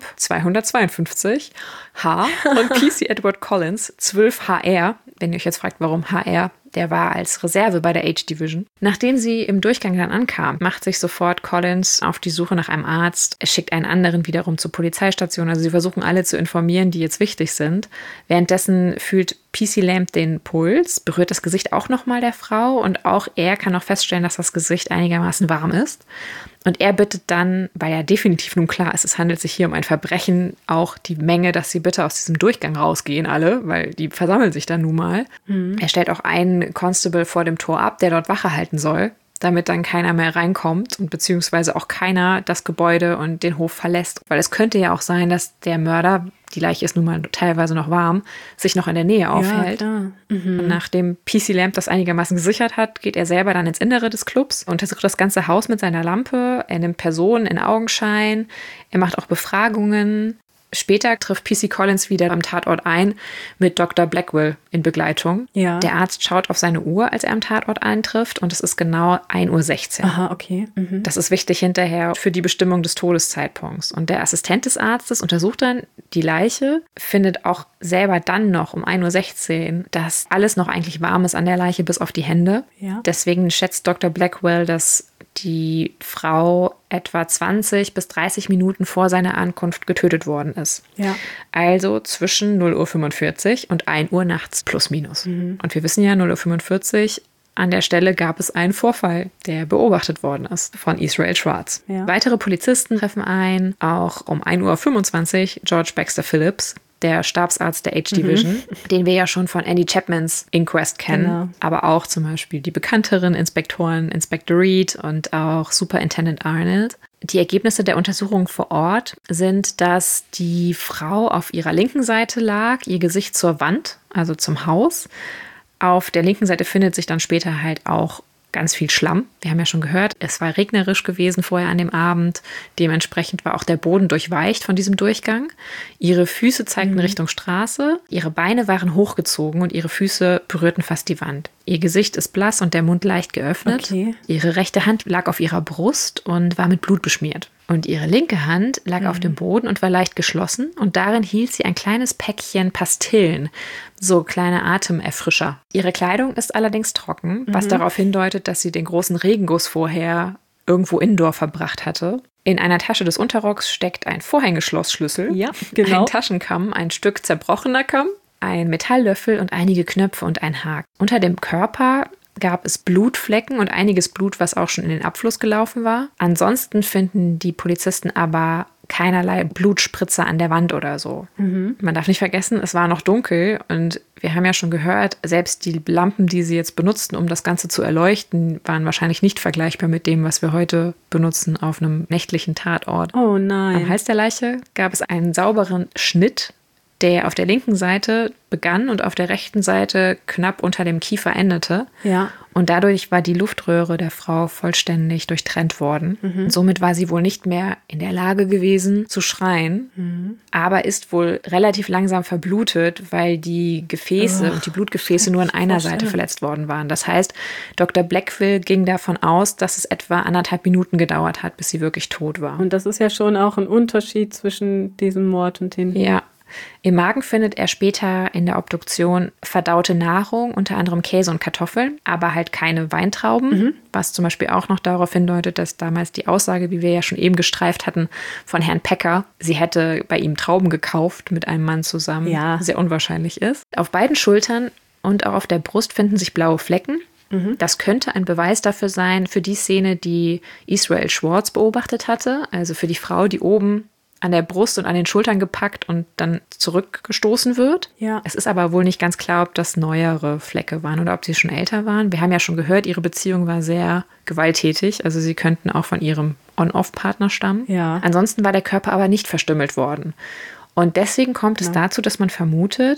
252 H und PC Edward Collins, 12 HR. Wenn ihr euch jetzt fragt, warum HR, der war als Reserve bei der H-Division. Nachdem sie im Durchgang dann ankam, macht sich sofort Collins auf die Suche nach einem Arzt. Er schickt einen anderen wiederum zur Polizeistation. Also sie versuchen alle zu informieren, die jetzt wichtig sind. Währenddessen fühlt PC Lamb den Puls, berührt das Gesicht auch nochmal der Frau und auch er kann noch feststellen, dass das Gesicht einigermaßen warm ist. Und er bittet dann, weil ja definitiv nun klar ist, es handelt sich hier um ein Verbrechen, auch die Menge, dass sie bitte aus diesem Durchgang rausgehen alle, weil die versammeln sich dann nun mal. Er stellt auch einen Constable vor dem Tor ab, der dort Wache halten soll, damit dann keiner mehr reinkommt und beziehungsweise auch keiner das Gebäude und den Hof verlässt. Weil es könnte ja auch sein, dass der Mörder, die Leiche ist nun mal teilweise noch warm, sich noch in der Nähe aufhält.
Ja,
Und nachdem PC Lamb das einigermaßen gesichert hat, geht er selber dann ins Innere des Clubs, untersucht das ganze Haus mit seiner Lampe, er nimmt Personen in Augenschein, er macht auch Befragungen. Später trifft PC Collins wieder am Tatort ein mit Dr. Blackwell in Begleitung.
Ja.
Der Arzt schaut auf seine Uhr, als er am Tatort eintrifft und es ist genau 1:16 Uhr.
Aha, okay.
Das ist wichtig hinterher für die Bestimmung des Todeszeitpunkts. Und der Assistent des Arztes untersucht dann die Leiche, findet auch selber dann noch um 1:16 Uhr, dass alles noch eigentlich warm ist an der Leiche bis auf die Hände.
Ja.
Deswegen schätzt Dr. Blackwell, dass die Frau etwa 20 bis 30 Minuten vor seiner Ankunft getötet worden ist.
Ja.
Also zwischen 0:45 Uhr und 1 Uhr nachts plus minus. Und wir wissen ja, 0:45 Uhr an der Stelle gab es einen Vorfall, der beobachtet worden ist von Israel Schwarz.
Ja.
Weitere Polizisten treffen ein, auch um 1:25 Uhr George Baxter Phillips, der Stabsarzt der H-Division, den wir ja schon von Andy Chapmans Inquest kennen,
Genau.
aber auch zum Beispiel die bekannteren Inspektoren Inspector Reed und auch Superintendent Arnold. Die Ergebnisse der Untersuchung vor Ort sind, dass die Frau auf ihrer linken Seite lag, ihr Gesicht zur Wand, also zum Haus. Auf der linken Seite findet sich dann später halt auch ganz viel Schlamm. Wir haben ja schon gehört, es war regnerisch gewesen vorher an dem Abend. Dementsprechend war auch der Boden durchweicht von diesem Durchgang. Ihre Füße zeigten Richtung Straße. Ihre Beine waren hochgezogen und ihre Füße berührten fast die Wand. Ihr Gesicht ist blass und der Mund leicht geöffnet.
Okay.
Ihre rechte Hand lag auf ihrer Brust und war mit Blut beschmiert. Und ihre linke Hand lag auf dem Boden und war leicht geschlossen. Und darin hielt sie ein kleines Päckchen Pastillen, so kleine Atemerfrischer. Ihre Kleidung ist allerdings trocken, was darauf hindeutet, dass sie den großen Regenguss vorher irgendwo indoor verbracht hatte. In einer Tasche des Unterrocks steckt ein Vorhängeschlossschlüssel,
Ja, genau.
ein Taschenkamm, ein Stück zerbrochener Kamm, ein Metalllöffel und einige Knöpfe und ein Haken. Unter dem Körper gab es Blutflecken und einiges Blut, was auch schon in den Abfluss gelaufen war. Ansonsten finden die Polizisten aber keinerlei Blutspritzer an der Wand oder so. Man darf nicht vergessen, es war noch dunkel und wir haben ja schon gehört, selbst die Lampen, die sie jetzt benutzten, um das Ganze zu erleuchten, waren wahrscheinlich nicht vergleichbar mit dem, was wir heute benutzen auf einem nächtlichen Tatort.
Oh nein.
Am Hals der Leiche gab es einen sauberen Schnitt, der auf der linken Seite begann und auf der rechten Seite knapp unter dem Kiefer endete.
Ja.
Und dadurch war die Luftröhre der Frau vollständig durchtrennt worden. Und somit war sie wohl nicht mehr in der Lage gewesen zu schreien, aber ist wohl relativ langsam verblutet, weil die Gefäße und die Blutgefäße nur an einer Seite verletzt worden waren. Das heißt, Dr. Blackwell ging davon aus, dass es etwa 1,5 Minuten gedauert hat, bis sie wirklich tot war.
Und das ist ja schon auch ein Unterschied zwischen diesem Mord und den...
Ja. Im Magen findet er später in der Obduktion verdaute Nahrung, unter anderem Käse und Kartoffeln, aber halt keine Weintrauben, was zum Beispiel auch noch darauf hindeutet, dass damals die Aussage, wie wir ja schon eben gestreift hatten, von Herrn Pecker, sie hätte bei ihm Trauben gekauft mit einem Mann zusammen, sehr unwahrscheinlich ist. Auf beiden Schultern und auch auf der Brust finden sich blaue Flecken. Das könnte ein Beweis dafür sein, für die Szene, die Israel Schwarz beobachtet hatte, also für die Frau, die oben an der Brust und an den Schultern gepackt und dann zurückgestoßen wird.
Ja.
Es ist aber wohl nicht ganz klar, ob das neuere Flecke waren oder ob sie schon älter waren. Wir haben ja schon gehört, ihre Beziehung war sehr gewalttätig. Also sie könnten auch von ihrem On-Off-Partner stammen.
Ja.
Ansonsten war der Körper aber nicht verstümmelt worden. Und deswegen kommt es dazu, dass man vermutet,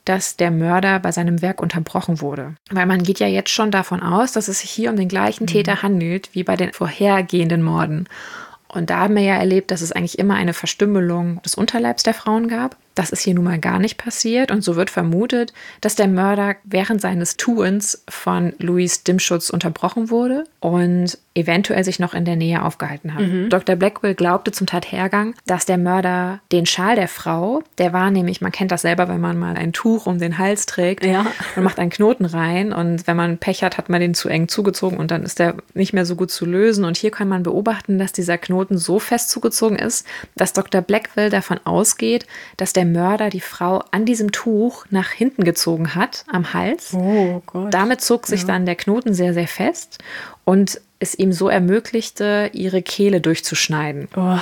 dass der Mörder bei seinem Werk unterbrochen wurde. Weil man geht ja jetzt schon davon aus, dass es sich hier um den gleichen Täter handelt wie bei den vorhergehenden Morden. Und da haben wir ja erlebt, dass es eigentlich immer eine Verstümmelung des Unterleibs der Frauen gab. Das ist hier nun mal gar nicht passiert. Und so wird vermutet, dass der Mörder während seines Tuns von Louise Dimschutz unterbrochen wurde und eventuell sich noch in der Nähe aufgehalten hat. Dr. Blackwell glaubte zum Tathergang, dass der Mörder den Schal der Frau, der war nämlich, man kennt das selber, wenn man mal ein Tuch um den Hals trägt und macht einen Knoten rein. Und wenn man Pech hat, hat man den zu eng zugezogen und dann ist der nicht mehr so gut zu lösen. Und hier kann man beobachten, dass dieser Knoten so fest zugezogen ist, dass Dr. Blackwell davon ausgeht, dass der Mörder die Frau an diesem Tuch nach hinten gezogen hat, am Hals.
Oh Gott.
Damit zog sich dann der Knoten sehr, sehr fest und es ihm so ermöglichte, ihre Kehle durchzuschneiden.
Oh.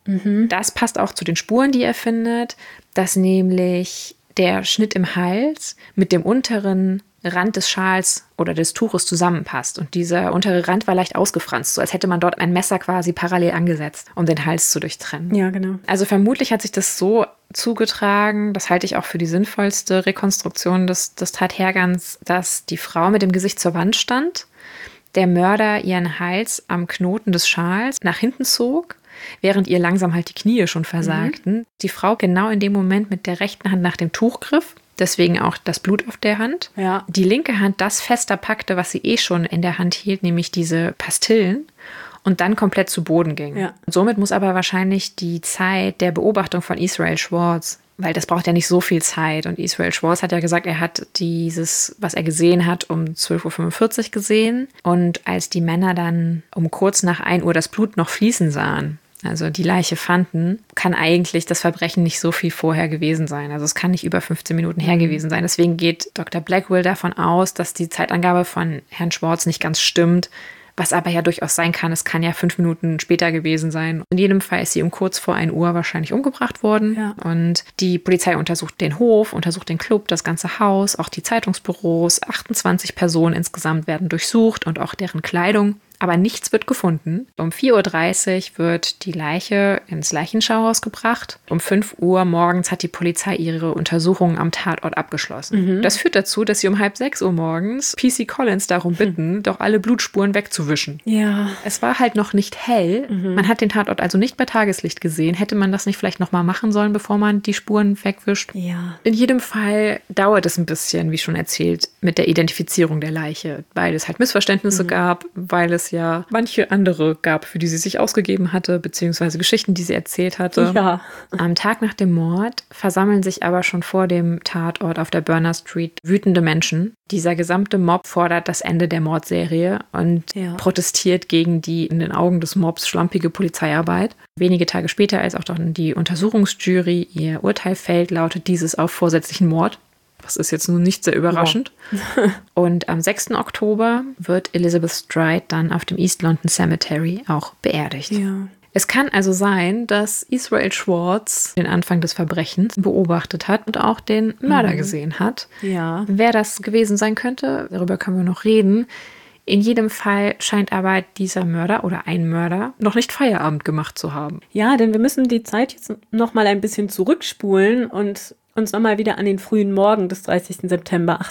Das passt auch zu den Spuren, die er findet, dass nämlich der Schnitt im Hals mit dem unteren Rand des Schals oder des Tuches zusammenpasst. Und dieser untere Rand war leicht ausgefranst, so als hätte man dort ein Messer quasi parallel angesetzt, um den Hals zu durchtrennen.
Ja, genau.
Also vermutlich hat sich das so zugetragen, das halte ich auch für die sinnvollste Rekonstruktion des Tathergangs, dass die Frau mit dem Gesicht zur Wand stand, der Mörder ihren Hals am Knoten des Schals nach hinten zog, während ihr langsam halt die Knie schon versagten. Die Frau genau in dem Moment mit der rechten Hand nach dem Tuch griff, deswegen auch das Blut auf der Hand.
Ja.
Die linke Hand das fester packte, was sie schon in der Hand hielt, nämlich diese Pastillen, und dann komplett zu Boden ging.
Ja.
Somit muss aber wahrscheinlich die Zeit der Beobachtung von Israel Schwartz, weil das braucht ja nicht so viel Zeit. Und Israel Schwartz hat ja gesagt, er hat dieses, was er gesehen hat, um 12:45 Uhr gesehen. Und als die Männer dann um kurz nach 1 Uhr das Blut noch fließen sahen, also die Leiche fanden, kann eigentlich das Verbrechen nicht so viel vorher gewesen sein. Also es kann nicht über 15 Minuten her gewesen sein. Deswegen geht Dr. Blackwell davon aus, dass die Zeitangabe von Herrn Schwartz nicht ganz stimmt. Was aber ja durchaus sein kann, es kann ja 5 Minuten später gewesen sein. In jedem Fall ist sie um kurz vor 1 Uhr wahrscheinlich umgebracht worden.
Ja.
Und die Polizei untersucht den Hof, untersucht den Club, das ganze Haus, auch die Zeitungsbüros. 28 Personen insgesamt werden durchsucht und auch deren Kleidung. Aber nichts wird gefunden. Um 4:30 Uhr wird die Leiche ins Leichenschauhaus gebracht. Um 5 Uhr morgens hat die Polizei ihre Untersuchungen am Tatort abgeschlossen. Das führt dazu, dass sie um 5:30 Uhr morgens P.C. Collins darum bitten, doch alle Blutspuren wegzuwischen.
Ja.
Es war halt noch nicht hell. Man hat den Tatort also nicht bei Tageslicht gesehen. Hätte man das nicht vielleicht nochmal machen sollen, bevor man die Spuren wegwischt?
Ja.
In jedem Fall dauert es ein bisschen, wie schon erzählt, mit der Identifizierung der Leiche, weil es halt Missverständnisse gab, weil es ja manche andere gab, für die sie sich ausgegeben hatte, beziehungsweise Geschichten, die sie erzählt hatte.
Ja.
Am Tag nach dem Mord versammeln sich aber schon vor dem Tatort auf der Burner Street wütende Menschen. Dieser gesamte Mob fordert das Ende der Mordserie und protestiert gegen die in den Augen des Mobs schlampige Polizeiarbeit. Wenige Tage später, als auch dann die Untersuchungsjury ihr Urteil fällt, lautet dieses auf vorsätzlichen Mord. Das ist jetzt nun nicht sehr überraschend. Wow. Und am 6. Oktober wird Elizabeth Stride dann auf dem East London Cemetery auch beerdigt.
Ja.
Es kann also sein, dass Israel Schwartz den Anfang des Verbrechens beobachtet hat und auch den Mörder gesehen hat.
Ja.
Wer das gewesen sein könnte, darüber können wir noch reden. In jedem Fall scheint aber dieser Mörder oder ein Mörder noch nicht Feierabend gemacht zu haben.
Ja, denn wir müssen die Zeit jetzt noch mal ein bisschen zurückspulen und uns nochmal wieder an den frühen Morgen des 30. September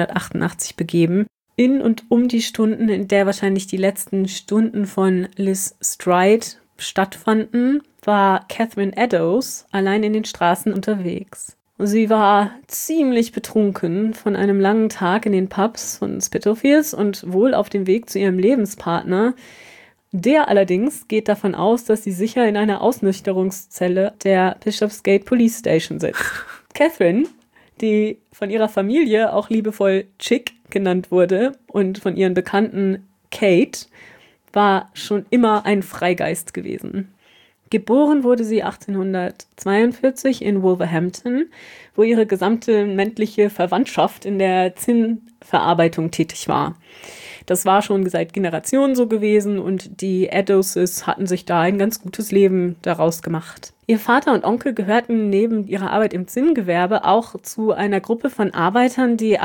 1888 begeben. In und um die Stunden, in der wahrscheinlich die letzten Stunden von Liz Stride stattfanden, war Catherine Eddowes allein in den Straßen unterwegs. Sie war ziemlich betrunken von einem langen Tag in den Pubs von Spitalfields und wohl auf dem Weg zu ihrem Lebenspartner. Der allerdings geht davon aus, dass sie sicher in einer Ausnüchterungszelle der Bishopsgate Police Station sitzt. Catherine, die von ihrer Familie auch liebevoll Chick genannt wurde und von ihren Bekannten Kate, war schon immer ein Freigeist gewesen. Geboren wurde sie 1842 in Wolverhampton, wo ihre gesamte männliche Verwandtschaft in der Zinnverarbeitung tätig war. Das war schon seit Generationen so gewesen und die Eddowses hatten sich da ein ganz gutes Leben daraus gemacht. Ihr Vater und Onkel gehörten neben ihrer Arbeit im Zinngewerbe auch zu einer Gruppe von Arbeitern, die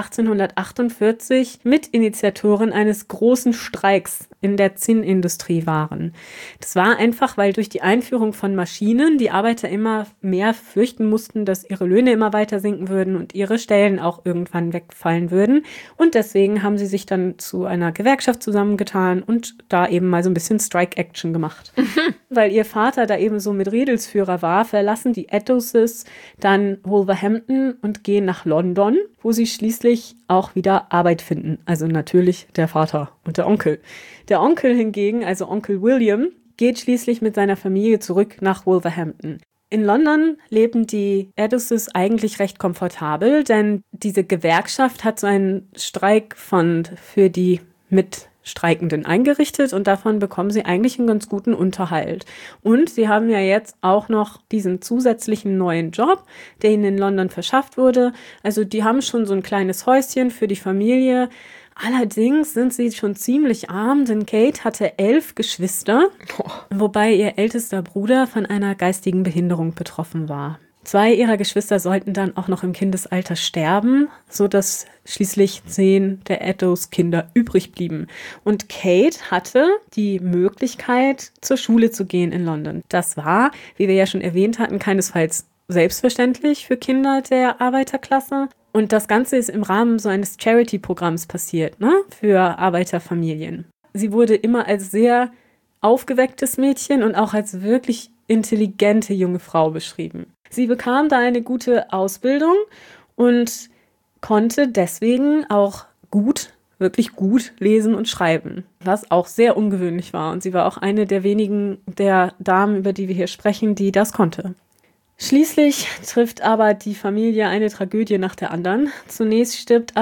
1848 Mitinitiatoren eines großen Streiks in der Zinnindustrie waren. Das war einfach, weil durch die Einführung von Maschinen die Arbeiter immer mehr fürchten mussten, dass ihre Löhne immer weiter sinken würden und ihre Stellen auch irgendwann wegfallen würden. Und deswegen haben sie sich dann zu einer Gewerkschaft zusammengetan und da eben mal so ein bisschen Strike-Action gemacht. Weil ihr Vater da eben so mit Redelsführer war, verlassen die Eddowes dann Wolverhampton und gehen nach London, wo sie schließlich auch wieder Arbeit finden. Also natürlich der Vater und der Onkel. Der Onkel hingegen, also Onkel William, geht schließlich mit seiner Familie zurück nach Wolverhampton. In London leben die Eddowes eigentlich recht komfortabel, denn diese Gewerkschaft hat so einen Streikfond für die Mitstreikenden eingerichtet und davon bekommen sie eigentlich einen ganz guten Unterhalt. Und sie haben ja jetzt auch noch diesen zusätzlichen neuen Job, der ihnen in London verschafft wurde. Also die haben schon so ein kleines Häuschen für die Familie. Allerdings sind sie schon ziemlich arm, denn Kate hatte 11 Geschwister, wobei ihr ältester Bruder von einer geistigen Behinderung betroffen war. 2 ihrer Geschwister sollten dann auch noch im Kindesalter sterben, sodass schließlich 10 der Eddowes-Kinder übrig blieben. Und Kate hatte die Möglichkeit, zur Schule zu gehen in London. Das war, wie wir ja schon erwähnt hatten, keinesfalls selbstverständlich für Kinder der Arbeiterklasse. Und das Ganze ist im Rahmen so eines Charity-Programms passiert, ne, für Arbeiterfamilien. Sie wurde immer als sehr aufgewecktes Mädchen und auch als wirklich intelligente junge Frau beschrieben. Sie bekam da eine gute Ausbildung und konnte deswegen auch wirklich gut lesen und schreiben, was auch sehr ungewöhnlich war. Und sie war auch eine der wenigen der Damen, über die wir hier sprechen, die das konnte. Schließlich trifft aber die Familie eine Tragödie nach der anderen. Zunächst stirbt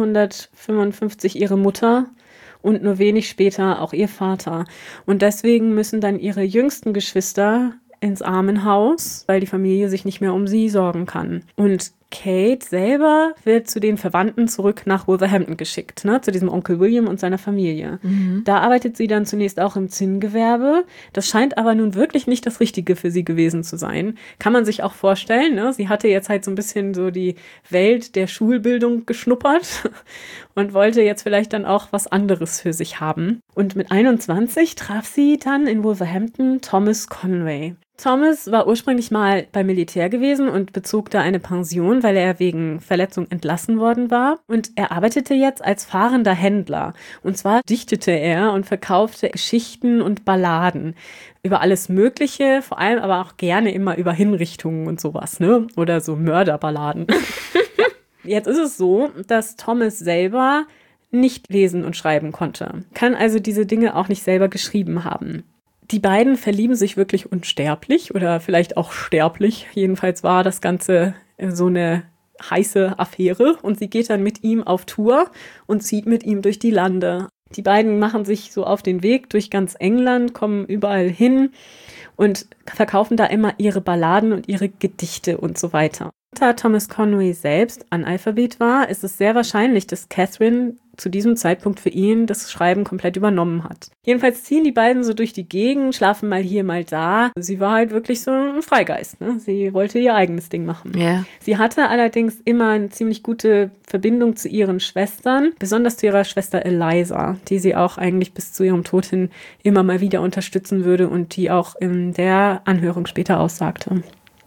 1855 ihre Mutter und nur wenig später auch ihr Vater. Und deswegen müssen dann ihre jüngsten Geschwister ins Armenhaus, weil die Familie sich nicht mehr um sie sorgen kann. Und Kate selber wird zu den Verwandten zurück nach Wolverhampton geschickt, ne, zu diesem Onkel William und seiner Familie. Da arbeitet sie dann zunächst auch im Zinngewerbe. Das scheint aber nun wirklich nicht das Richtige für sie gewesen zu sein. Kann man sich auch vorstellen, ne? Sie hatte jetzt halt so ein bisschen so die Welt der Schulbildung geschnuppert und wollte jetzt vielleicht dann auch was anderes für sich haben. Und mit 21 traf sie dann in Wolverhampton Thomas Conway. Thomas war ursprünglich mal beim Militär gewesen und bezog da eine Pension, weil er wegen Verletzung entlassen worden war. Und er arbeitete jetzt als fahrender Händler. Und zwar dichtete er und verkaufte Geschichten und Balladen über alles Mögliche, vor allem aber auch gerne immer über Hinrichtungen und sowas, ne? Oder so Mörderballaden. Jetzt ist es so, dass Thomas selber nicht lesen und schreiben konnte. Kann also diese Dinge auch nicht selber geschrieben haben. Die beiden verlieben sich wirklich unsterblich oder vielleicht auch sterblich. Jedenfalls war das Ganze so eine heiße Affäre und sie geht dann mit ihm auf Tour und zieht mit ihm durch die Lande. Die beiden machen sich so auf den Weg durch ganz England, kommen überall hin und verkaufen da immer ihre Balladen und ihre Gedichte und so weiter. Da Thomas Conway selbst Analphabet war, ist es sehr wahrscheinlich, dass Catherine zu diesem Zeitpunkt für ihn das Schreiben komplett übernommen hat. Jedenfalls ziehen die beiden so durch die Gegend, schlafen mal hier, mal da. Sie war halt wirklich so ein Freigeist, ne? Sie wollte ihr eigenes Ding machen.
Ja.
Sie hatte allerdings immer eine ziemlich gute Verbindung zu ihren Schwestern, besonders zu ihrer Schwester Eliza, die sie auch eigentlich bis zu ihrem Tod hin immer mal wieder unterstützen würde und die auch in der Anhörung später aussagte.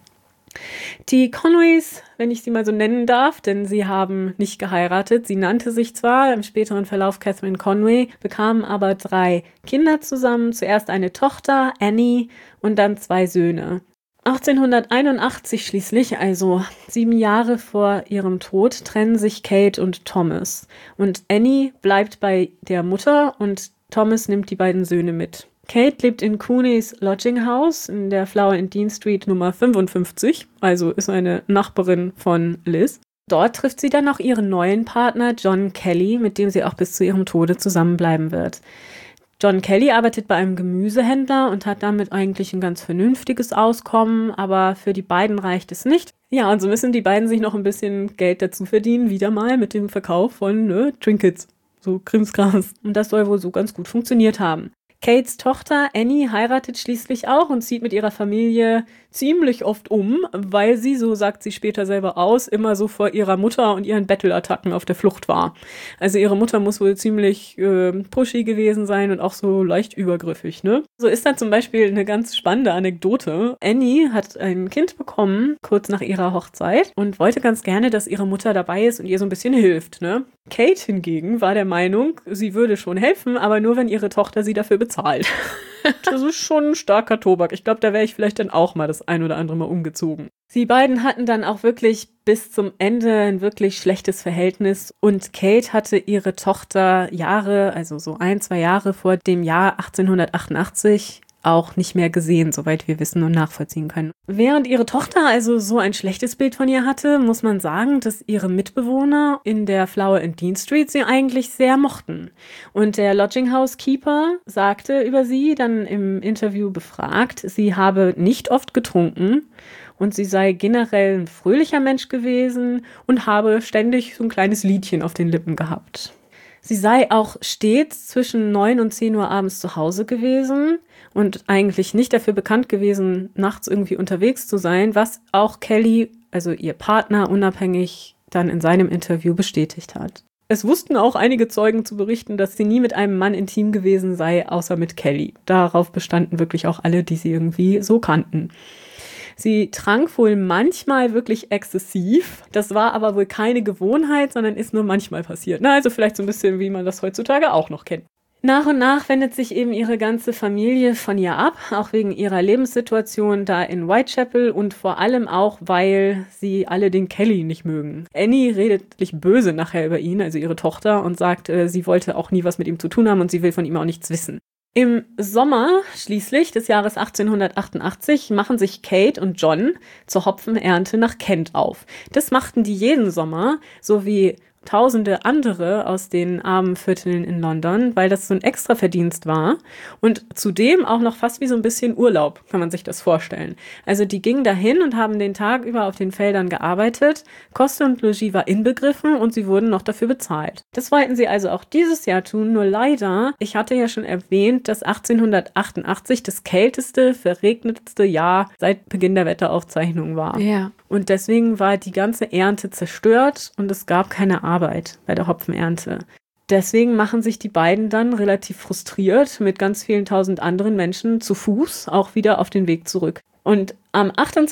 Die Conways, wenn ich sie mal so nennen darf, denn sie haben nicht geheiratet. Sie nannte sich zwar im späteren Verlauf Catherine Conway, bekamen aber 3 Kinder zusammen. Zuerst eine Tochter, Annie, und dann 2 Söhne. 1881 schließlich, also 7 Jahre vor ihrem Tod, trennen sich Kate und Thomas. Und Annie bleibt bei der Mutter und Thomas nimmt die beiden Söhne mit. Kate lebt in Cooneys Lodging House in der Flower and Dean Street Nummer 55, also ist eine Nachbarin von Liz. Dort trifft sie dann auch ihren neuen Partner John Kelly, mit dem sie auch bis zu ihrem Tode zusammenbleiben wird. John Kelly arbeitet bei einem Gemüsehändler und hat damit eigentlich ein ganz vernünftiges Auskommen, aber für die beiden reicht es nicht. Ja, und so müssen die beiden sich noch ein bisschen Geld dazu verdienen, wieder mal mit dem Verkauf von Trinkets, so Krimskrams. Und das soll wohl so ganz gut funktioniert haben. Kates Tochter Annie heiratet schließlich auch und zieht mit ihrer Familie ziemlich oft um, weil sie, so sagt sie später selber aus, immer so vor ihrer Mutter und ihren Bettelattacken auf der Flucht war. Also ihre Mutter muss wohl ziemlich pushy gewesen sein und auch so leicht übergriffig, ne? So ist dann zum Beispiel eine ganz spannende Anekdote. Annie hat ein Kind bekommen, kurz nach ihrer Hochzeit, und wollte ganz gerne, dass ihre Mutter dabei ist und ihr so ein bisschen hilft, ne? Kate hingegen war der Meinung, sie würde schon helfen, aber nur, wenn ihre Tochter sie dafür bezahlt. Das ist schon ein starker Tobak. Ich glaube, da wäre ich vielleicht dann auch mal das ein oder andere Mal umgezogen. Sie beiden hatten dann auch wirklich bis zum Ende ein wirklich schlechtes Verhältnis und Kate hatte ihre Tochter Jahre, also so 1-2 Jahre vor dem Jahr 1888 auch nicht mehr gesehen, soweit wir wissen und nachvollziehen können. Während ihre Tochter also so ein schlechtes Bild von ihr hatte, muss man sagen, dass ihre Mitbewohner in der Flower and Dean Street sie eigentlich sehr mochten. Und der Lodging House Keeper sagte über sie dann im Interview befragt, sie habe nicht oft getrunken und sie sei generell ein fröhlicher Mensch gewesen und habe ständig so ein kleines Liedchen auf den Lippen gehabt. Sie sei auch stets zwischen 9 und 10 Uhr abends zu Hause gewesen und eigentlich nicht dafür bekannt gewesen, nachts irgendwie unterwegs zu sein, was auch Kelly, also ihr Partner, unabhängig dann in seinem Interview bestätigt hat. Es wussten auch einige Zeugen zu berichten, dass sie nie mit einem Mann intim gewesen sei, außer mit Kelly. Darauf bestanden wirklich auch alle, die sie irgendwie so kannten. Sie trank wohl manchmal wirklich exzessiv. Das war aber wohl keine Gewohnheit, sondern ist nur manchmal passiert. Na, also vielleicht so ein bisschen, wie man das heutzutage auch noch kennt. Nach und nach wendet sich eben ihre ganze Familie von ihr ab, auch wegen ihrer Lebenssituation da in Whitechapel und vor allem auch, weil sie alle den Kelly nicht mögen. Annie redet wirklich böse nachher über ihn, also ihre Tochter, und sagt, sie wollte auch nie was mit ihm zu tun haben und sie will von ihm auch nichts wissen. Im Sommer schließlich des Jahres 1888 machen sich Kate und John zur Hopfenernte nach Kent auf. Das machten die jeden Sommer, so wie tausende andere aus den armen Vierteln in London, weil das so ein Extraverdienst war und zudem auch noch fast wie so ein bisschen Urlaub, kann man sich das vorstellen. Also die gingen dahin und haben den Tag über auf den Feldern gearbeitet, Kost und Logis war inbegriffen und sie wurden noch dafür bezahlt. Das wollten sie also auch dieses Jahr tun, nur leider, ich hatte ja schon erwähnt, dass 1888 das kälteste, verregnetste Jahr seit Beginn der Wetteraufzeichnungen war.
Ja.
Und deswegen war die ganze Ernte zerstört und es gab keine Arbeit bei der Hopfenernte. Deswegen machen sich die beiden dann relativ frustriert mit ganz vielen tausend anderen Menschen zu Fuß auch wieder auf den Weg zurück. Und am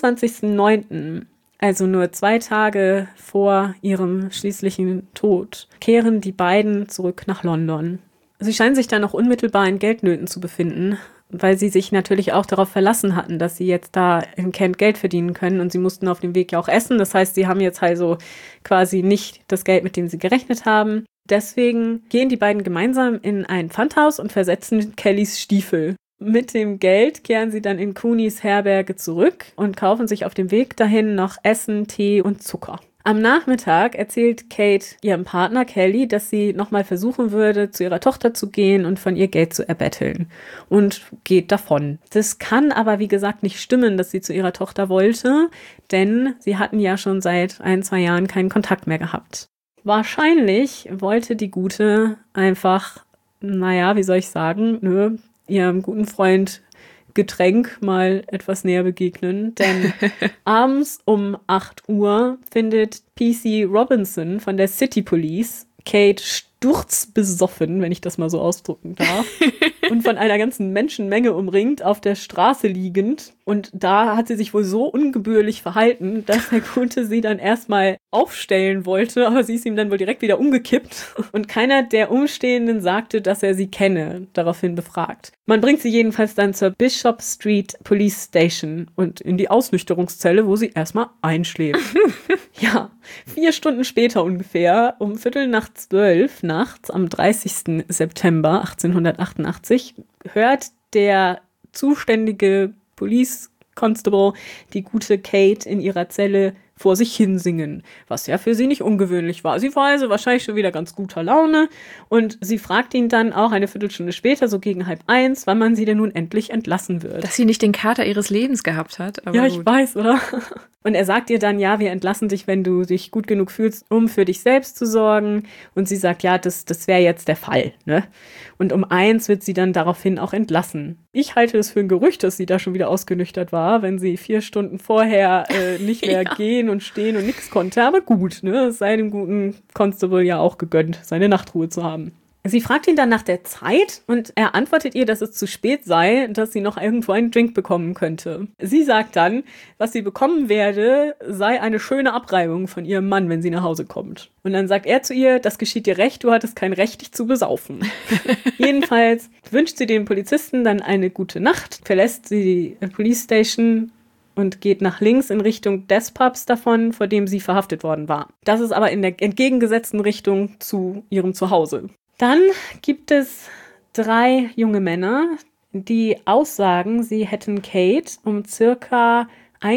28.09., also nur 2 Tage vor ihrem schließlichen Tod, kehren die beiden zurück nach London. Sie scheinen sich dann noch unmittelbar in Geldnöten zu befinden, weil sie sich natürlich auch darauf verlassen hatten, dass sie jetzt da in Kent Geld verdienen können und sie mussten auf dem Weg ja auch essen. Das heißt, sie haben jetzt also quasi nicht das Geld, mit dem sie gerechnet haben. Deswegen gehen die beiden gemeinsam in ein Pfandhaus und versetzen Kellys Stiefel. Mit dem Geld kehren sie dann in Cooneys Herberge zurück und kaufen sich auf dem Weg dahin noch Essen, Tee und Zucker. Am Nachmittag erzählt Kate ihrem Partner Kelly, dass sie nochmal versuchen würde, zu ihrer Tochter zu gehen und von ihr Geld zu erbetteln und geht davon. Das kann aber, wie gesagt, nicht stimmen, dass sie zu ihrer Tochter wollte, denn sie hatten ja schon seit 1-2 Jahren keinen Kontakt mehr gehabt. Wahrscheinlich wollte die Gute einfach, wie soll ich sagen, ihrem guten Freund Getränk mal etwas näher begegnen, denn abends um 8 Uhr findet P.C. Robinson von der City Police Kate sturzbesoffen, wenn ich das mal so ausdrücken darf, und von einer ganzen Menschenmenge umringt, auf der Straße liegend. Und da hat sie sich wohl so ungebührlich verhalten, dass der Gute sie dann erstmal aufstellen wollte, aber sie ist ihm dann wohl direkt wieder umgekippt. Und keiner der Umstehenden sagte, dass er sie kenne, daraufhin befragt. Man bringt sie jedenfalls dann zur Bishop Street Police Station und in die Ausnüchterungszelle, wo sie erstmal einschläft. Ja, 4 Stunden später ungefähr, um 11:45 nachts am 30. September 1888, hört der zuständige Police Constable die gute Kate in ihrer Zelle vor sich hinsingen, was ja für sie nicht ungewöhnlich war. Sie war also wahrscheinlich schon wieder ganz guter Laune und sie fragt ihn dann auch eine Viertelstunde später, so gegen 12:30, wann man sie denn nun endlich entlassen wird.
Dass sie nicht den Kater ihres Lebens gehabt hat. Aber
ja,
gut.
Ich weiß, oder? Und er sagt ihr dann, ja, wir entlassen dich, wenn du dich gut genug fühlst, um für dich selbst zu sorgen. Und sie sagt, ja, das wäre jetzt der Fall, ne? Und um 1 wird sie dann daraufhin auch entlassen. Ich halte es für ein Gerücht, dass sie da schon wieder ausgenüchtert war, wenn sie 4 Stunden vorher nicht mehr gehen und stehen und nichts konnte. Aber gut, ne? Es sei dem guten Constable ja auch gegönnt, seine Nachtruhe zu haben. Sie fragt ihn dann nach der Zeit und er antwortet ihr, dass es zu spät sei, dass sie noch irgendwo einen Drink bekommen könnte. Sie sagt dann, was sie bekommen werde, sei eine schöne Abreibung von ihrem Mann, wenn sie nach Hause kommt. Und dann sagt er zu ihr, das geschieht dir recht, du hattest kein Recht, dich zu besaufen. Jedenfalls wünscht sie dem Polizisten dann eine gute Nacht, verlässt sie die Police Station und geht nach links in Richtung des Pubs davon, vor dem sie verhaftet worden war. Das ist aber in der entgegengesetzten Richtung zu ihrem Zuhause. Dann gibt es 3 junge Männer, die aussagen, sie hätten Kate um circa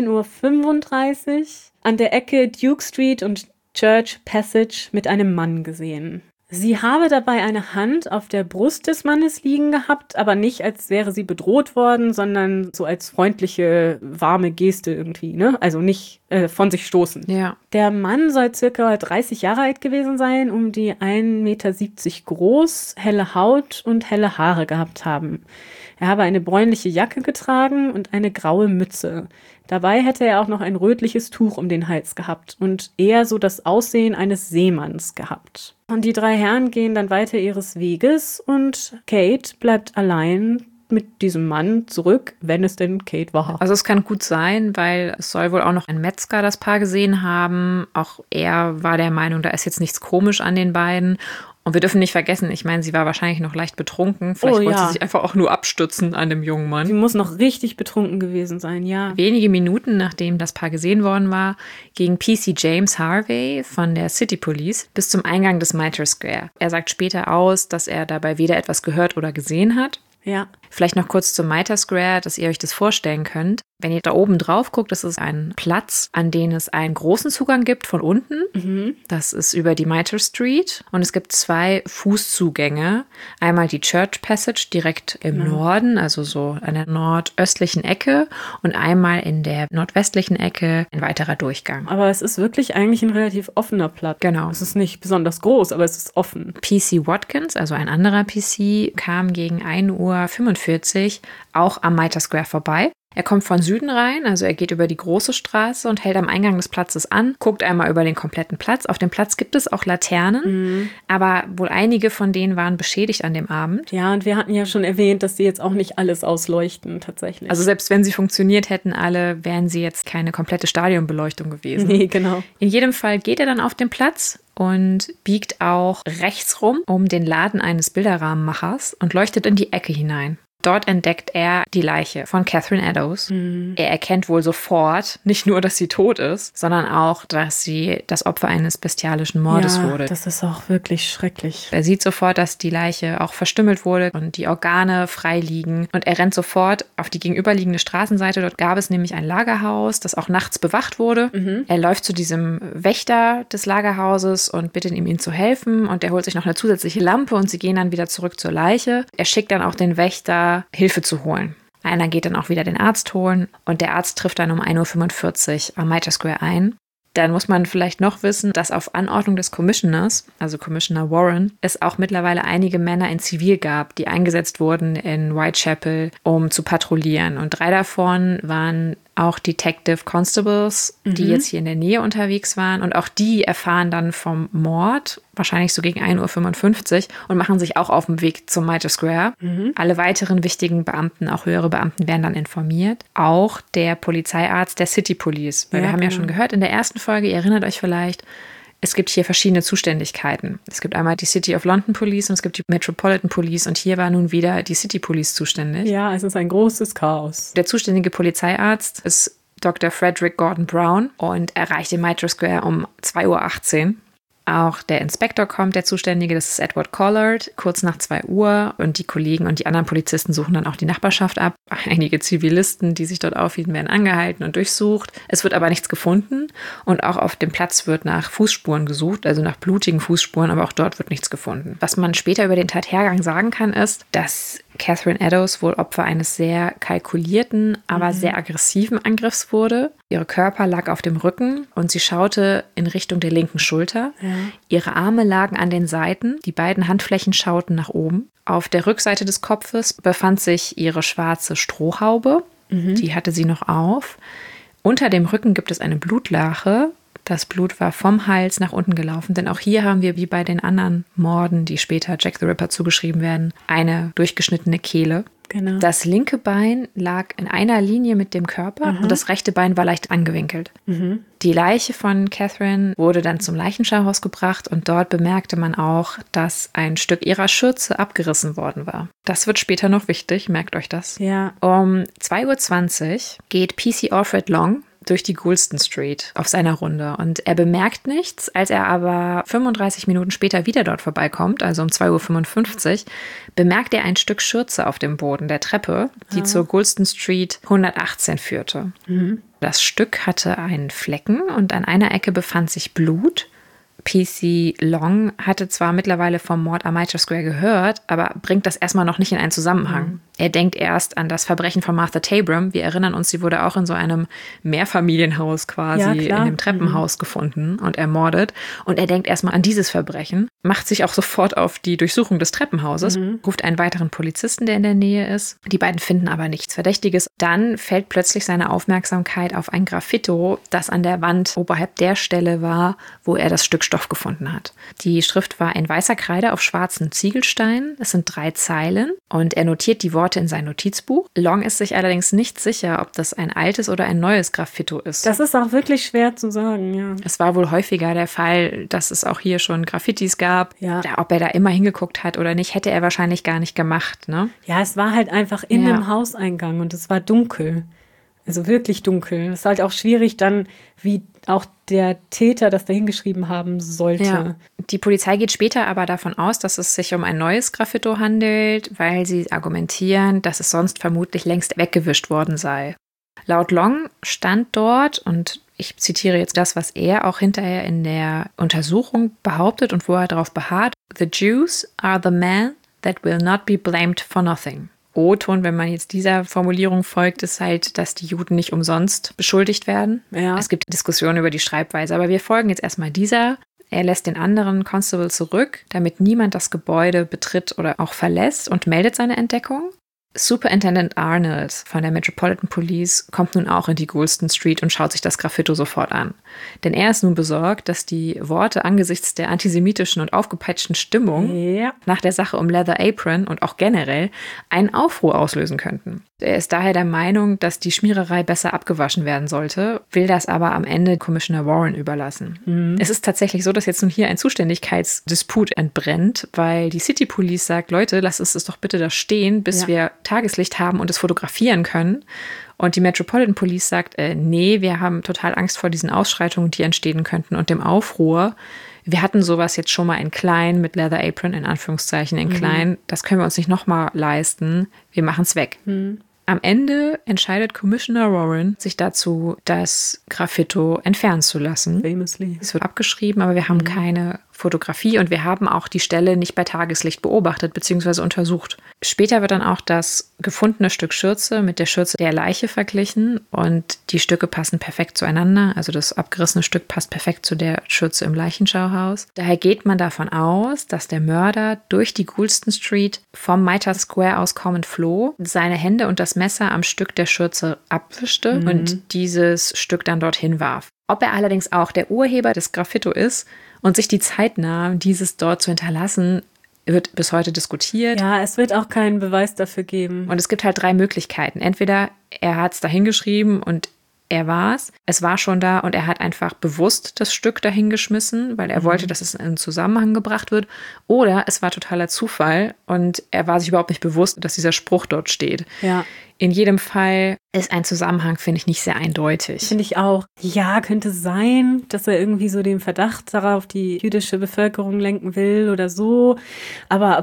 1:35 Uhr an der Ecke Duke Street und Church Passage mit einem Mann gesehen. Sie habe dabei eine Hand auf der Brust des Mannes liegen gehabt, aber nicht, als wäre sie bedroht worden, sondern so als freundliche, warme Geste irgendwie, ne? Also nicht von sich stoßen.
Ja.
Der Mann soll circa 30 Jahre alt gewesen sein, um die 1,70 Meter groß, helle Haut und helle Haare gehabt haben. Er habe eine bräunliche Jacke getragen und eine graue Mütze. Dabei hätte er auch noch ein rötliches Tuch um den Hals gehabt und eher so das Aussehen eines Seemanns gehabt. Und die 3 Herren gehen dann weiter ihres Weges und Kate bleibt allein mit diesem Mann zurück, wenn es denn Kate war.
Also es kann gut sein, weil es soll wohl auch noch ein Metzger das Paar gesehen haben. Auch er war der Meinung, da ist jetzt nichts komisch an den beiden. Und wir dürfen nicht vergessen, ich meine, sie war wahrscheinlich noch leicht betrunken. Vielleicht wollte sie sich einfach auch nur abstützen an dem jungen Mann.
Sie muss noch richtig betrunken gewesen sein, ja.
Wenige Minuten nachdem das Paar gesehen worden war, ging PC James Harvey von der City Police bis zum Eingang des Mitre Square. Er sagt später aus, dass er dabei weder etwas gehört oder gesehen hat.
Ja.
Vielleicht noch kurz zum Mitre Square, dass ihr euch das vorstellen könnt. Wenn ihr da oben drauf guckt, das ist ein Platz, an den es einen großen Zugang gibt von unten. Mhm. Das ist über die Mitre Street. Und es gibt 2 Fußzugänge. Einmal die Church Passage direkt im Norden, also so an der nordöstlichen Ecke. Und einmal in der nordwestlichenEcke ein weiterer Durchgang.
Aber es ist wirklich eigentlich ein relativ offener Platz.
Genau.
Es ist nicht besonders groß, aber es ist offen.
PC Watkins, also ein anderer PC, kam gegen 1:45 Uhr auch am Mitre Square vorbei. Er kommt von Süden rein, also er geht über die große Straße und hält am Eingang des Platzes an, guckt einmal über den kompletten Platz. Auf dem Platz gibt es auch Laternen, aber wohl einige von denen waren beschädigt an dem Abend.
Ja, und wir hatten ja schon erwähnt, dass sie jetzt auch nicht alles ausleuchten, tatsächlich.
Also selbst wenn sie funktioniert hätten alle, wären sie jetzt keine komplette Stadionbeleuchtung gewesen.
Nee, genau.
In jedem Fall geht er dann auf den Platz und biegt auch rechts rum um den Laden eines Bilderrahmenmachers und leuchtet in die Ecke hinein. Dort entdeckt er die Leiche von Catherine Eddowes. Er erkennt wohl sofort, nicht nur, dass sie tot ist, sondern auch, dass sie das Opfer eines bestialischen Mordes wurde.
Das ist auch wirklich schrecklich.
Er sieht sofort, dass die Leiche auch verstümmelt wurde und die Organe frei liegen. Und er rennt sofort auf die gegenüberliegende Straßenseite. Dort gab es nämlich ein Lagerhaus, das auch nachts bewacht wurde. Er läuft zu diesem Wächter des Lagerhauses und bittet ihm zu helfen. Und er holt sich noch eine zusätzliche Lampe und sie gehen dann wieder zurück zur Leiche. Er schickt dann auch den Wächter, Hilfe zu holen. Einer geht dann auch wieder den Arzt holen und der Arzt trifft dann um 1:45 Uhr am Mitre Square ein. Dann muss man vielleicht noch wissen, dass auf Anordnung des Commissioners, also Commissioner Warren, es auch mittlerweile einige Männer in Zivil gab, die eingesetzt wurden in Whitechapel, um zu patrouillieren. Und 3 davon waren auch Detective Constables, die jetzt hier in der Nähe unterwegs waren. Und auch die erfahren dann vom Mord, wahrscheinlich so gegen 1:55 Uhr, und machen sich auch auf den Weg zum Mitre Square. Alle weiteren wichtigen Beamten, auch höhere Beamten, werden dann informiert. Auch der Polizeiarzt der City Police. Weil wir haben ja schon gehört in der ersten Folge, ihr erinnert euch vielleicht, es gibt hier verschiedene Zuständigkeiten. Es gibt einmal die City of London Police und es gibt die Metropolitan Police und hier war nun wieder die City Police zuständig.
Ja, es ist ein großes Chaos.
Der zuständige Polizeiarzt ist Dr. Frederick Gordon Brown und erreicht den Mitre Square um 2:18 Uhr. Auch der Inspektor kommt, der Zuständige, das ist Edward Collard, kurz nach 2 Uhr. Und die Kollegen und die anderen Polizisten suchen dann auch die Nachbarschaft ab. Einige Zivilisten, die sich dort aufhielten, werden angehalten und durchsucht. Es wird aber nichts gefunden. Und auch auf dem Platz wird nach Fußspuren gesucht, also nach blutigen Fußspuren, aber auch dort wird nichts gefunden. Was man später über den Tathergang sagen kann, ist, dass Catherine Eddowes wohl Opfer eines sehr kalkulierten, aber sehr aggressiven Angriffs wurde. Ihr Körper lag auf dem Rücken und sie schaute in Richtung der linken Schulter. Ja. Ihre Arme lagen an den Seiten, die beiden Handflächen schauten nach oben. Auf der Rückseite des Kopfes befand sich ihre schwarze Strohhaube. Die hatte sie noch auf. Unter dem Rücken gibt es eine Blutlache. Das Blut war vom Hals nach unten gelaufen, denn auch hier haben wir, wie bei den anderen Morden, die später Jack the Ripper zugeschrieben werden, eine durchgeschnittene Kehle. Genau. Das linke Bein lag in einer Linie mit dem Körper und das rechte Bein war leicht angewinkelt. Die Leiche von Catherine wurde dann zum Leichenschauhaus gebracht und dort bemerkte man auch, dass ein Stück ihrer Schürze abgerissen worden war. Das wird später noch wichtig, merkt euch das.
Ja.
Um 2:20 Uhr geht PC Alfred Long durch die Goulston Street auf seiner Runde. Und er bemerkt nichts, als er aber 35 Minuten später wieder dort vorbeikommt, also um 2:55 Uhr, bemerkt er ein Stück Schürze auf dem Boden der Treppe, die zur Goulston Street 118 führte. Das Stück hatte einen Flecken und an einer Ecke befand sich Blut. PC Long hatte zwar mittlerweile vom Mord am Mitre Square gehört, aber bringt das erstmal noch nicht in einen Zusammenhang. Er denkt erst an das Verbrechen von Martha Tabram. Wir erinnern uns, sie wurde auch in so einem Mehrfamilienhaus quasi, in dem Treppenhaus gefunden und ermordet. Und er denkt erstmal an dieses Verbrechen, macht sich auch sofort auf die Durchsuchung des Treppenhauses, ruft einen weiteren Polizisten, der in der Nähe ist. Die beiden finden aber nichts Verdächtiges. Dann fällt plötzlich seine Aufmerksamkeit auf ein Graffito, das an der Wand oberhalb der Stelle war, wo er das Stück Stoff gefunden hat. Die Schrift war in weißer Kreide auf schwarzen Ziegelsteinen. Es sind 3 Zeilen und er notiert die Worte in sein Notizbuch. Long ist sich allerdings nicht sicher, ob das ein altes oder ein neues Graffito ist.
Das ist auch wirklich schwer zu sagen, ja.
Es war wohl häufiger der Fall, dass es auch hier schon Graffitis gab. Ja. Ob er da immer hingeguckt hat oder nicht, hätte er wahrscheinlich gar nicht gemacht, ne?
Ja, es war halt einfach in einem Hauseingang und es war dunkel. Also wirklich dunkel. Es ist halt auch schwierig dann, wie auch der Täter das da hingeschrieben haben sollte.
Ja. Die Polizei geht später aber davon aus, dass es sich um ein neues Graffito handelt, weil sie argumentieren, dass es sonst vermutlich längst weggewischt worden sei. Laut Long stand dort, und ich zitiere jetzt das, was er auch hinterher in der Untersuchung behauptet und wo er darauf beharrt: "The Jews are the men that will not be blamed for nothing." O-Ton, wenn man jetzt dieser Formulierung folgt, ist halt, dass die Juden nicht umsonst beschuldigt werden. Ja. Es gibt Diskussionen über die Schreibweise, aber wir folgen jetzt erstmal dieser. Er lässt den anderen Constable zurück, damit niemand das Gebäude betritt oder auch verlässt, und meldet seine Entdeckung. Superintendent Arnold von der Metropolitan Police kommt nun auch in die Goulston Street und schaut sich das Graffito sofort an. Denn er ist nun besorgt, dass die Worte angesichts der antisemitischen und aufgepeitschten Stimmung nach der Sache um Leather Apron und auch generell einen Aufruhr auslösen könnten. Er ist daher der Meinung, dass die Schmiererei besser abgewaschen werden sollte, will das aber am Ende Commissioner Warren überlassen. Es ist tatsächlich so, dass jetzt nun hier ein Zuständigkeitsdisput entbrennt, weil die City Police sagt: Leute, lasst uns das doch bitte da stehen, bis wir Tageslicht haben und es fotografieren können. Und die Metropolitan Police sagt, nee, wir haben total Angst vor diesen Ausschreitungen, die entstehen könnten, und dem Aufruhr. Wir hatten sowas jetzt schon mal in klein mit Leather Apron, in Anführungszeichen in klein. Das können wir uns nicht nochmal leisten. Wir machen es weg. Am Ende entscheidet Commissioner Warren sich dazu, das Graffito entfernen zu lassen.
Famously.
Es wird abgeschrieben, aber wir haben keine Fotografie und wir haben auch die Stelle nicht bei Tageslicht beobachtet bzw. untersucht. Später wird dann auch das gefundene Stück Schürze mit der Schürze der Leiche verglichen und die Stücke passen perfekt zueinander. Also das abgerissene Stück passt perfekt zu der Schürze im Leichenschauhaus. Daher geht man davon aus, dass der Mörder durch die Goulston Street vom Mitre Square aus kommend floh, seine Hände und das Messer am Stück der Schürze abwischte und dieses Stück dann dorthin warf. Ob er allerdings auch der Urheber des Graffito ist und sich die Zeit nahm, dieses dort zu hinterlassen, wird bis heute diskutiert.
Ja, es wird auch keinen Beweis dafür geben.
Und es gibt halt 3 Möglichkeiten. Entweder er hat es da hingeschrieben und er war's. Es war schon da und er hat einfach bewusst das Stück dahingeschmissen, weil er wollte, dass es in einen Zusammenhang gebracht wird. Oder es war totaler Zufall und er war sich überhaupt nicht bewusst, dass dieser Spruch dort steht.
Ja.
In jedem Fall ist ein Zusammenhang, finde ich, nicht sehr eindeutig.
Finde ich auch. Ja, könnte sein, dass er irgendwie so den Verdacht darauf die jüdische Bevölkerung lenken will oder so. Aber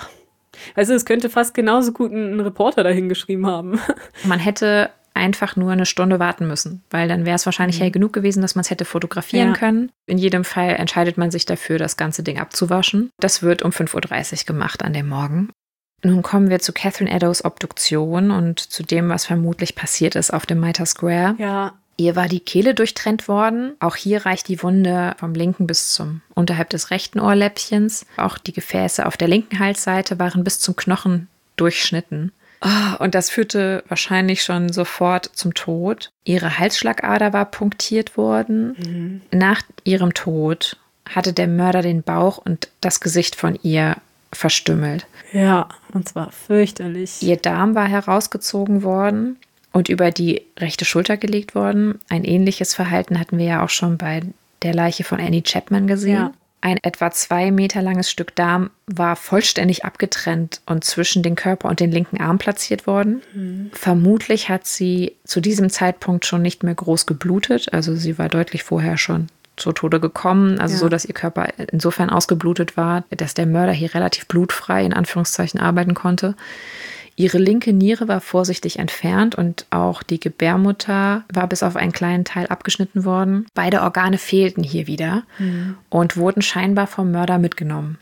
also es könnte fast genauso gut ein Reporter dahin geschrieben haben.
Man hätte einfach nur eine Stunde warten müssen, weil dann wäre es wahrscheinlich hell genug gewesen, dass man es hätte fotografieren können. In jedem Fall entscheidet man sich dafür, das ganze Ding abzuwaschen. Das wird um 5:30 Uhr gemacht an dem Morgen. Nun kommen wir zu Catherine Eddowes Obduktion und zu dem, was vermutlich passiert ist auf dem Mitre Square.
Ja.
Ihr war die Kehle durchtrennt worden. Auch hier reicht die Wunde vom linken bis zum unterhalb des rechten Ohrläppchens. Auch die Gefäße auf der linken Halsseite waren bis zum Knochen durchschnitten. Und das führte wahrscheinlich schon sofort zum Tod. Ihre Halsschlagader war punktiert worden. Nach ihrem Tod hatte der Mörder den Bauch und das Gesicht von ihr verstümmelt.
Ja, und zwar fürchterlich.
Ihr Darm war herausgezogen worden und über die rechte Schulter gelegt worden. Ein ähnliches Verhalten hatten wir ja auch schon bei der Leiche von Annie Chapman gesehen.
Ja.
Ein etwa 2 Meter langes Stück Darm war vollständig abgetrennt und zwischen den Körper und den linken Arm platziert worden. Vermutlich hat sie zu diesem Zeitpunkt schon nicht mehr groß geblutet. Also sie war deutlich vorher schon zu Tode gekommen. Also so, dass ihr Körper insofern ausgeblutet war, dass der Mörder hier relativ blutfrei in Anführungszeichen arbeiten konnte. Ihre linke Niere war vorsichtig entfernt und auch die Gebärmutter war bis auf einen kleinen Teil abgeschnitten worden. Beide Organe fehlten hier wieder und wurden scheinbar vom Mörder mitgenommen.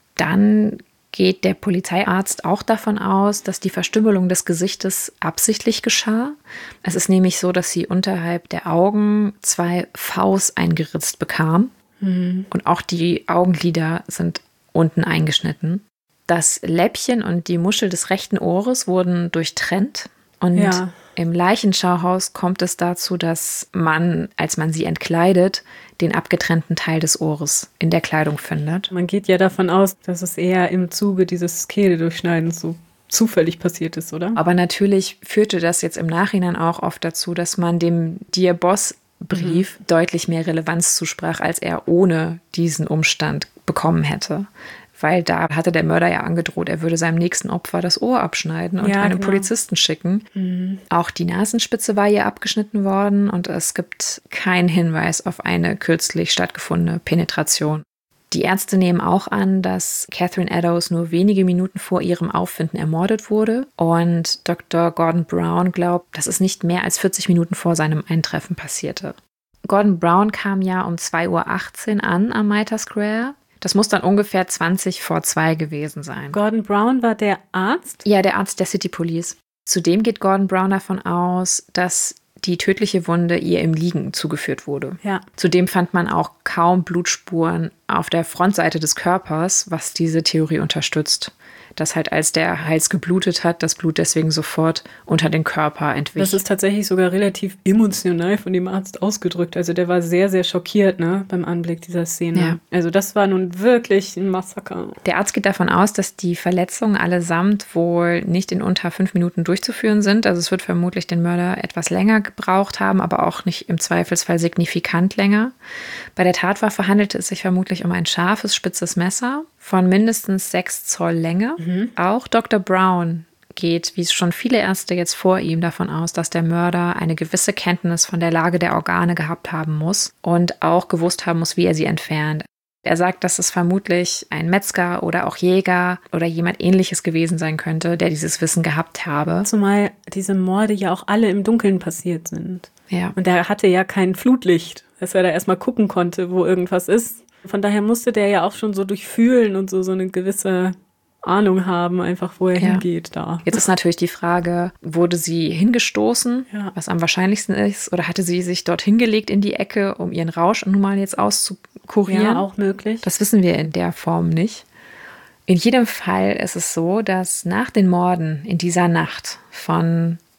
Dann geht der Polizeiarzt auch davon aus, dass die Verstümmelung des Gesichtes absichtlich geschah. Es ist nämlich so, dass sie unterhalb der Augen 2 Vs eingeritzt bekam und auch die Augenlider sind unten eingeschnitten. Das Läppchen und die Muschel des rechten Ohres wurden durchtrennt und im Leichenschauhaus kommt es dazu, dass man, als man sie entkleidet, den abgetrennten Teil des Ohres in der Kleidung findet.
Man geht ja davon aus, dass es eher im Zuge dieses Kehledurchschneidens so zufällig passiert ist, oder?
Aber natürlich führte das jetzt im Nachhinein auch oft dazu, dass man dem Dear Boss-Brief deutlich mehr Relevanz zusprach, als er ohne diesen Umstand bekommen hätte. Weil da hatte der Mörder ja angedroht, er würde seinem nächsten Opfer das Ohr abschneiden und einen Polizisten schicken. Auch die Nasenspitze war ihr abgeschnitten worden und es gibt keinen Hinweis auf eine kürzlich stattgefundene Penetration. Die Ärzte nehmen auch an, dass Catherine Eddowes nur wenige Minuten vor ihrem Auffinden ermordet wurde und Dr. Gordon Brown glaubt, dass es nicht mehr als 40 Minuten vor seinem Eintreffen passierte. Gordon Brown kam ja um 2:18 Uhr an am Mitre Square. Das muss dann ungefähr 20 vor 2 gewesen sein.
Gordon Brown war der Arzt?
Ja, der Arzt der City Police. Zudem geht Gordon Brown davon aus, dass die tödliche Wunde ihr im Liegen zugeführt wurde.
Ja.
Zudem fand man auch kaum Blutspuren auf der Frontseite des Körpers, was diese Theorie unterstützt. Dass halt, als der Hals geblutet hat, das Blut deswegen sofort unter den Körper entwich.
Das ist tatsächlich sogar relativ emotional von dem Arzt ausgedrückt. Also der war sehr, sehr schockiert, ne, beim Anblick dieser Szene.
Ja.
Also das war nun wirklich ein Massaker.
Der Arzt geht davon aus, dass die Verletzungen allesamt wohl nicht in unter 5 Minuten durchzuführen sind. Also es wird vermutlich den Mörder etwas länger gebraucht haben, aber auch nicht im Zweifelsfall signifikant länger. Bei der Tatwaffe handelte es sich vermutlich um ein scharfes, spitzes Messer von mindestens 6 Zoll Länge. Auch Dr. Brown geht, wie schon viele Ärzte jetzt vor ihm, davon aus, dass der Mörder eine gewisse Kenntnis von der Lage der Organe gehabt haben muss und auch gewusst haben muss, wie er sie entfernt. Er sagt, dass es vermutlich ein Metzger oder auch Jäger oder jemand Ähnliches gewesen sein könnte, der dieses Wissen gehabt habe.
Zumal diese Morde ja auch alle im Dunkeln passiert sind.
Ja.
Und er hatte ja kein Flutlicht, dass er da erstmal gucken konnte, wo irgendwas ist. Von daher musste der ja auch schon so durchfühlen und so eine gewisse Ahnung haben, einfach wo er hingeht da.
Jetzt ist natürlich die Frage, wurde sie hingestoßen, was am wahrscheinlichsten ist, oder hatte sie sich dort hingelegt in die Ecke, um ihren Rausch nun mal jetzt auszukurieren?
Ja, auch möglich.
Das wissen wir in der Form nicht. In jedem Fall ist es so, dass nach den Morden in dieser Nacht von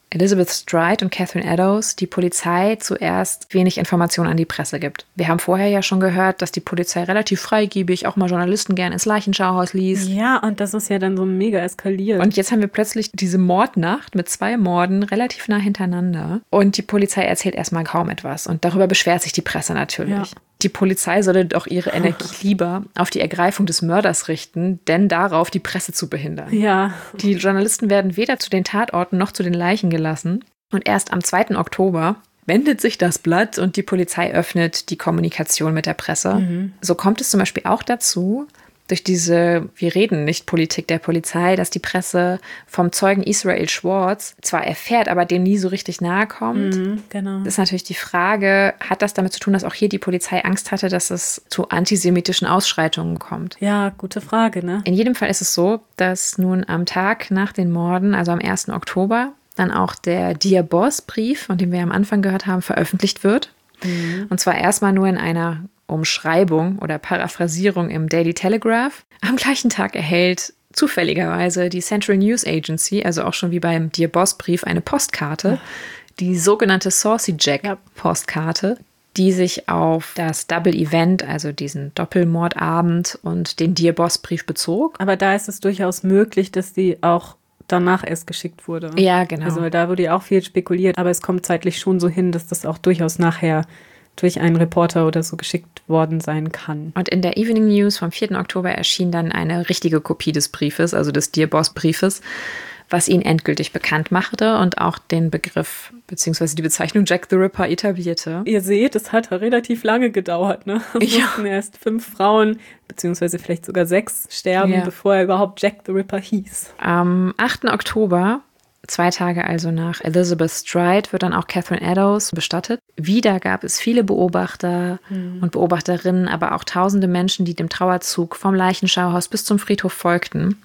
Elizabeth Stride und Catherine Eddowes die Polizei zuerst wenig Informationen an die Presse gibt. Wir haben vorher ja schon gehört, dass die Polizei relativ freigebig auch mal Journalisten gern ins Leichenschauhaus ließ.
Ja, und das ist ja dann so mega eskaliert.
Und jetzt haben wir plötzlich diese Mordnacht mit 2 Morden relativ nah hintereinander. Und die Polizei erzählt erstmal kaum etwas. Und darüber beschwert sich die Presse natürlich. Ja. Die Polizei solle doch ihre Energie lieber auf die Ergreifung des Mörders richten, denn darauf die Presse zu behindern.
Ja.
Die Journalisten werden weder zu den Tatorten noch zu den Leichen gelassen. Und erst am 2. Oktober wendet sich das Blatt und die Polizei öffnet die Kommunikation mit der Presse. So kommt es zum Beispiel auch dazu, durch diese Wir-reden-nicht-Politik der Polizei, dass die Presse vom Zeugen Israel Schwartz zwar erfährt, aber dem nie so richtig nahe kommt.
Genau.
Das ist natürlich die Frage, hat das damit zu tun, dass auch hier die Polizei Angst hatte, dass es zu antisemitischen Ausschreitungen kommt?
Ja, gute Frage, ne?
In jedem Fall ist es so, dass nun am Tag nach den Morden, also am 1. Oktober, dann auch der Dear Boss-Brief, von dem wir am Anfang gehört haben, veröffentlicht wird. Und zwar erstmal nur in einer Umschreibung oder Paraphrasierung im Daily Telegraph. Am gleichen Tag erhält zufälligerweise die Central News Agency, also auch schon wie beim Dear Boss-Brief, eine Postkarte, die sogenannte Saucy Jack-Postkarte, die sich auf das Double Event, also diesen Doppelmordabend und den Dear Boss-Brief bezog.
Aber da ist es durchaus möglich, dass die auch danach erst geschickt wurde.
Ja, genau.
Also da wurde ja auch viel spekuliert, aber es kommt zeitlich schon so hin, dass das auch durchaus nachher durch einen Reporter oder so geschickt worden sein kann.
Und in der Evening News vom 4. Oktober erschien dann eine richtige Kopie des Briefes, also des Dear Boss Briefes, was ihn endgültig bekannt machte und auch den Begriff bzw. die Bezeichnung Jack the Ripper etablierte.
Ihr seht, es hat relativ lange gedauert, ne? Es mussten erst 5 Frauen, beziehungsweise vielleicht sogar 6 sterben, bevor er überhaupt Jack the Ripper hieß.
Am 8. Oktober, 2 Tage also nach Elizabeth Stride, wird dann auch Catherine Eddowes bestattet. Wieder gab es viele Beobachter und Beobachterinnen, aber auch tausende Menschen, die dem Trauerzug vom Leichenschauhaus bis zum Friedhof folgten.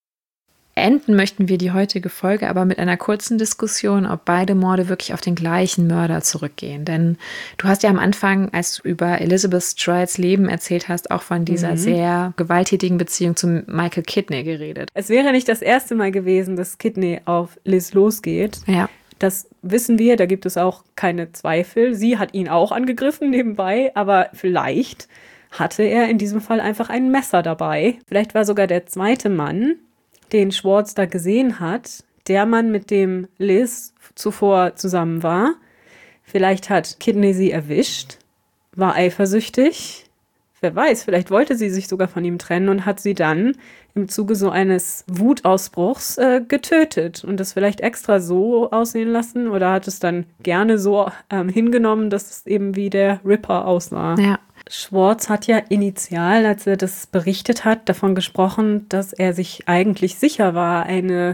Enden möchten wir die heutige Folge aber mit einer kurzen Diskussion, ob beide Morde wirklich auf den gleichen Mörder zurückgehen. Denn du hast ja am Anfang, als du über Elizabeth Strides Leben erzählt hast, auch von dieser sehr gewalttätigen Beziehung zu Michael Kidney geredet.
Es wäre nicht das erste Mal gewesen, dass Kidney auf Liz losgeht.
Ja.
Das wissen wir, da gibt es auch keine Zweifel. Sie hat ihn auch angegriffen nebenbei, aber vielleicht hatte er in diesem Fall einfach ein Messer dabei. Vielleicht war sogar der zweite Mann, den Schwartz da gesehen hat, der Mann, mit dem Liz zuvor zusammen war. Vielleicht hat Kidney sie erwischt, war eifersüchtig. Wer weiß, vielleicht wollte sie sich sogar von ihm trennen und hat sie dann im Zuge so eines Wutausbruchs getötet und das vielleicht extra so aussehen lassen oder hat es dann gerne so hingenommen, dass es eben wie der Ripper aussah.
Ja.
Schwartz hat ja initial, als er das berichtet hat, davon gesprochen, dass er sich eigentlich sicher war,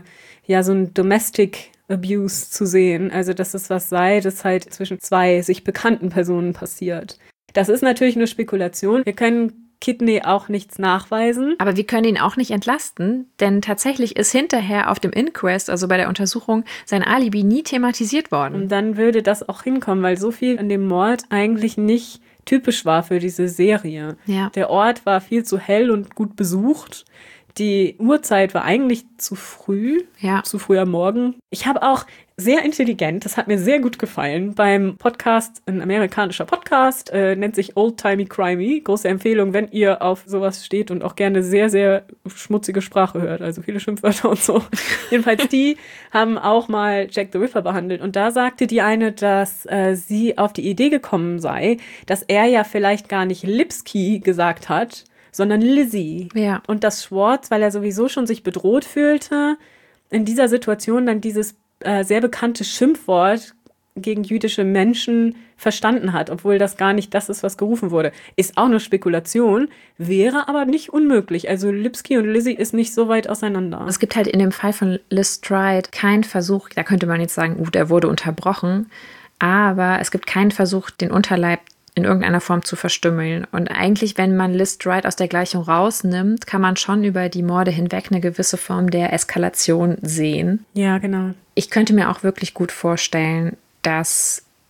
so ein Domestic Abuse zu sehen. Also, dass es was sei, das halt zwischen 2 sich bekannten Personen passiert. Das ist natürlich eine Spekulation. Wir können Kidney auch nichts nachweisen.
Aber wir können ihn auch nicht entlasten, denn tatsächlich ist hinterher auf dem Inquest, also bei der Untersuchung, sein Alibi nie thematisiert worden.
Und dann würde das auch hinkommen, weil so viel an dem Mord eigentlich nicht typisch war für diese Serie.
Ja.
Der Ort war viel zu hell und gut besucht. Die Uhrzeit war eigentlich zu früh, zu früh am Morgen. Ich habe auch sehr intelligent, das hat mir sehr gut gefallen, beim Podcast, ein amerikanischer Podcast, nennt sich Old Timey Crimey. Große Empfehlung, wenn ihr auf sowas steht und auch gerne sehr, sehr schmutzige Sprache hört, also viele Schimpfwörter und so. Jedenfalls, die haben auch mal Jack the Ripper behandelt und da sagte die eine, dass sie auf die Idee gekommen sei, dass er ja vielleicht gar nicht Lipski gesagt hat, sondern Lizzie.
Ja.
Und dass Schwartz, weil er sowieso schon sich bedroht fühlte, in dieser Situation dann dieses sehr bekannte Schimpfwort gegen jüdische Menschen verstanden hat, obwohl das gar nicht das ist, was gerufen wurde. Ist auch eine Spekulation, wäre aber nicht unmöglich. Also Lipski und Lizzie ist nicht so weit auseinander.
Es gibt halt in dem Fall von Liz Stride keinen Versuch, da könnte man jetzt sagen, der wurde unterbrochen, aber es gibt keinen Versuch, den Unterleib in irgendeiner Form zu verstümmeln. Und eigentlich, wenn man Liz Stride aus der Gleichung rausnimmt, kann man schon über die Morde hinweg eine gewisse Form der Eskalation sehen.
Ja, genau.
Ich könnte mir auch wirklich gut vorstellen, dass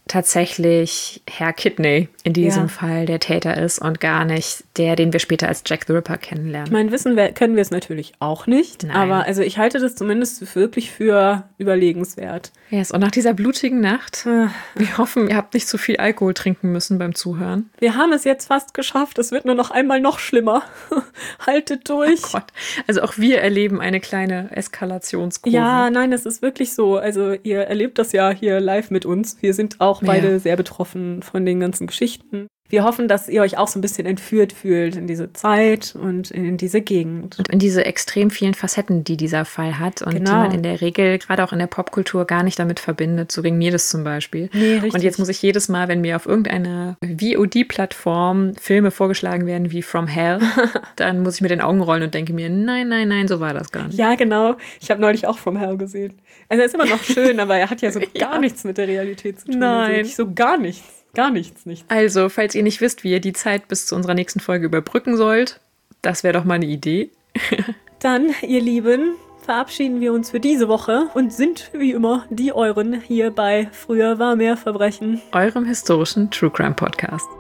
tatsächlich Herr Kidney in diesem Fall der Täter ist und gar nicht der, den wir später als Jack the Ripper kennenlernen.
Ich meine, können wir es natürlich auch nicht,
Nein.
aber also ich halte das zumindest wirklich für überlegenswert.
Yes, und nach dieser blutigen Nacht, wir hoffen, ihr habt nicht zu viel Alkohol trinken müssen beim Zuhören.
Wir haben es jetzt fast geschafft, es wird nur noch einmal noch schlimmer. Haltet durch.
Oh Gott. Also auch wir erleben eine kleine Eskalationskurve.
Ja, nein, das ist wirklich so. Also ihr erlebt das ja hier live mit uns. Wir sind auch beide sehr betroffen von den ganzen Geschichten. Wir hoffen, dass ihr euch auch so ein bisschen entführt fühlt in diese Zeit und in diese Gegend.
Und in diese extrem vielen Facetten, die dieser Fall hat und die man in der Regel, gerade auch in der Popkultur, gar nicht damit verbindet. So ging mir das zum Beispiel.
Nee, richtig.
Und jetzt muss ich jedes Mal, wenn mir auf irgendeiner VOD-Plattform Filme vorgeschlagen werden wie From Hell, dann muss ich mit den Augen rollen und denke mir, nein, so war das gar nicht.
Ja, genau. Ich habe neulich auch From Hell gesehen. Also er ist immer noch schön, aber er hat ja so gar nichts mit der Realität zu tun.
Nein.
Also so gar nichts. Gar nichts.
Also, falls ihr nicht wisst, wie ihr die Zeit bis zu unserer nächsten Folge überbrücken sollt, das wäre doch mal eine Idee.
Dann, ihr Lieben, verabschieden wir uns für diese Woche und sind wie immer die Euren hier bei Früher war mehr Verbrechen,
eurem historischen True Crime Podcast.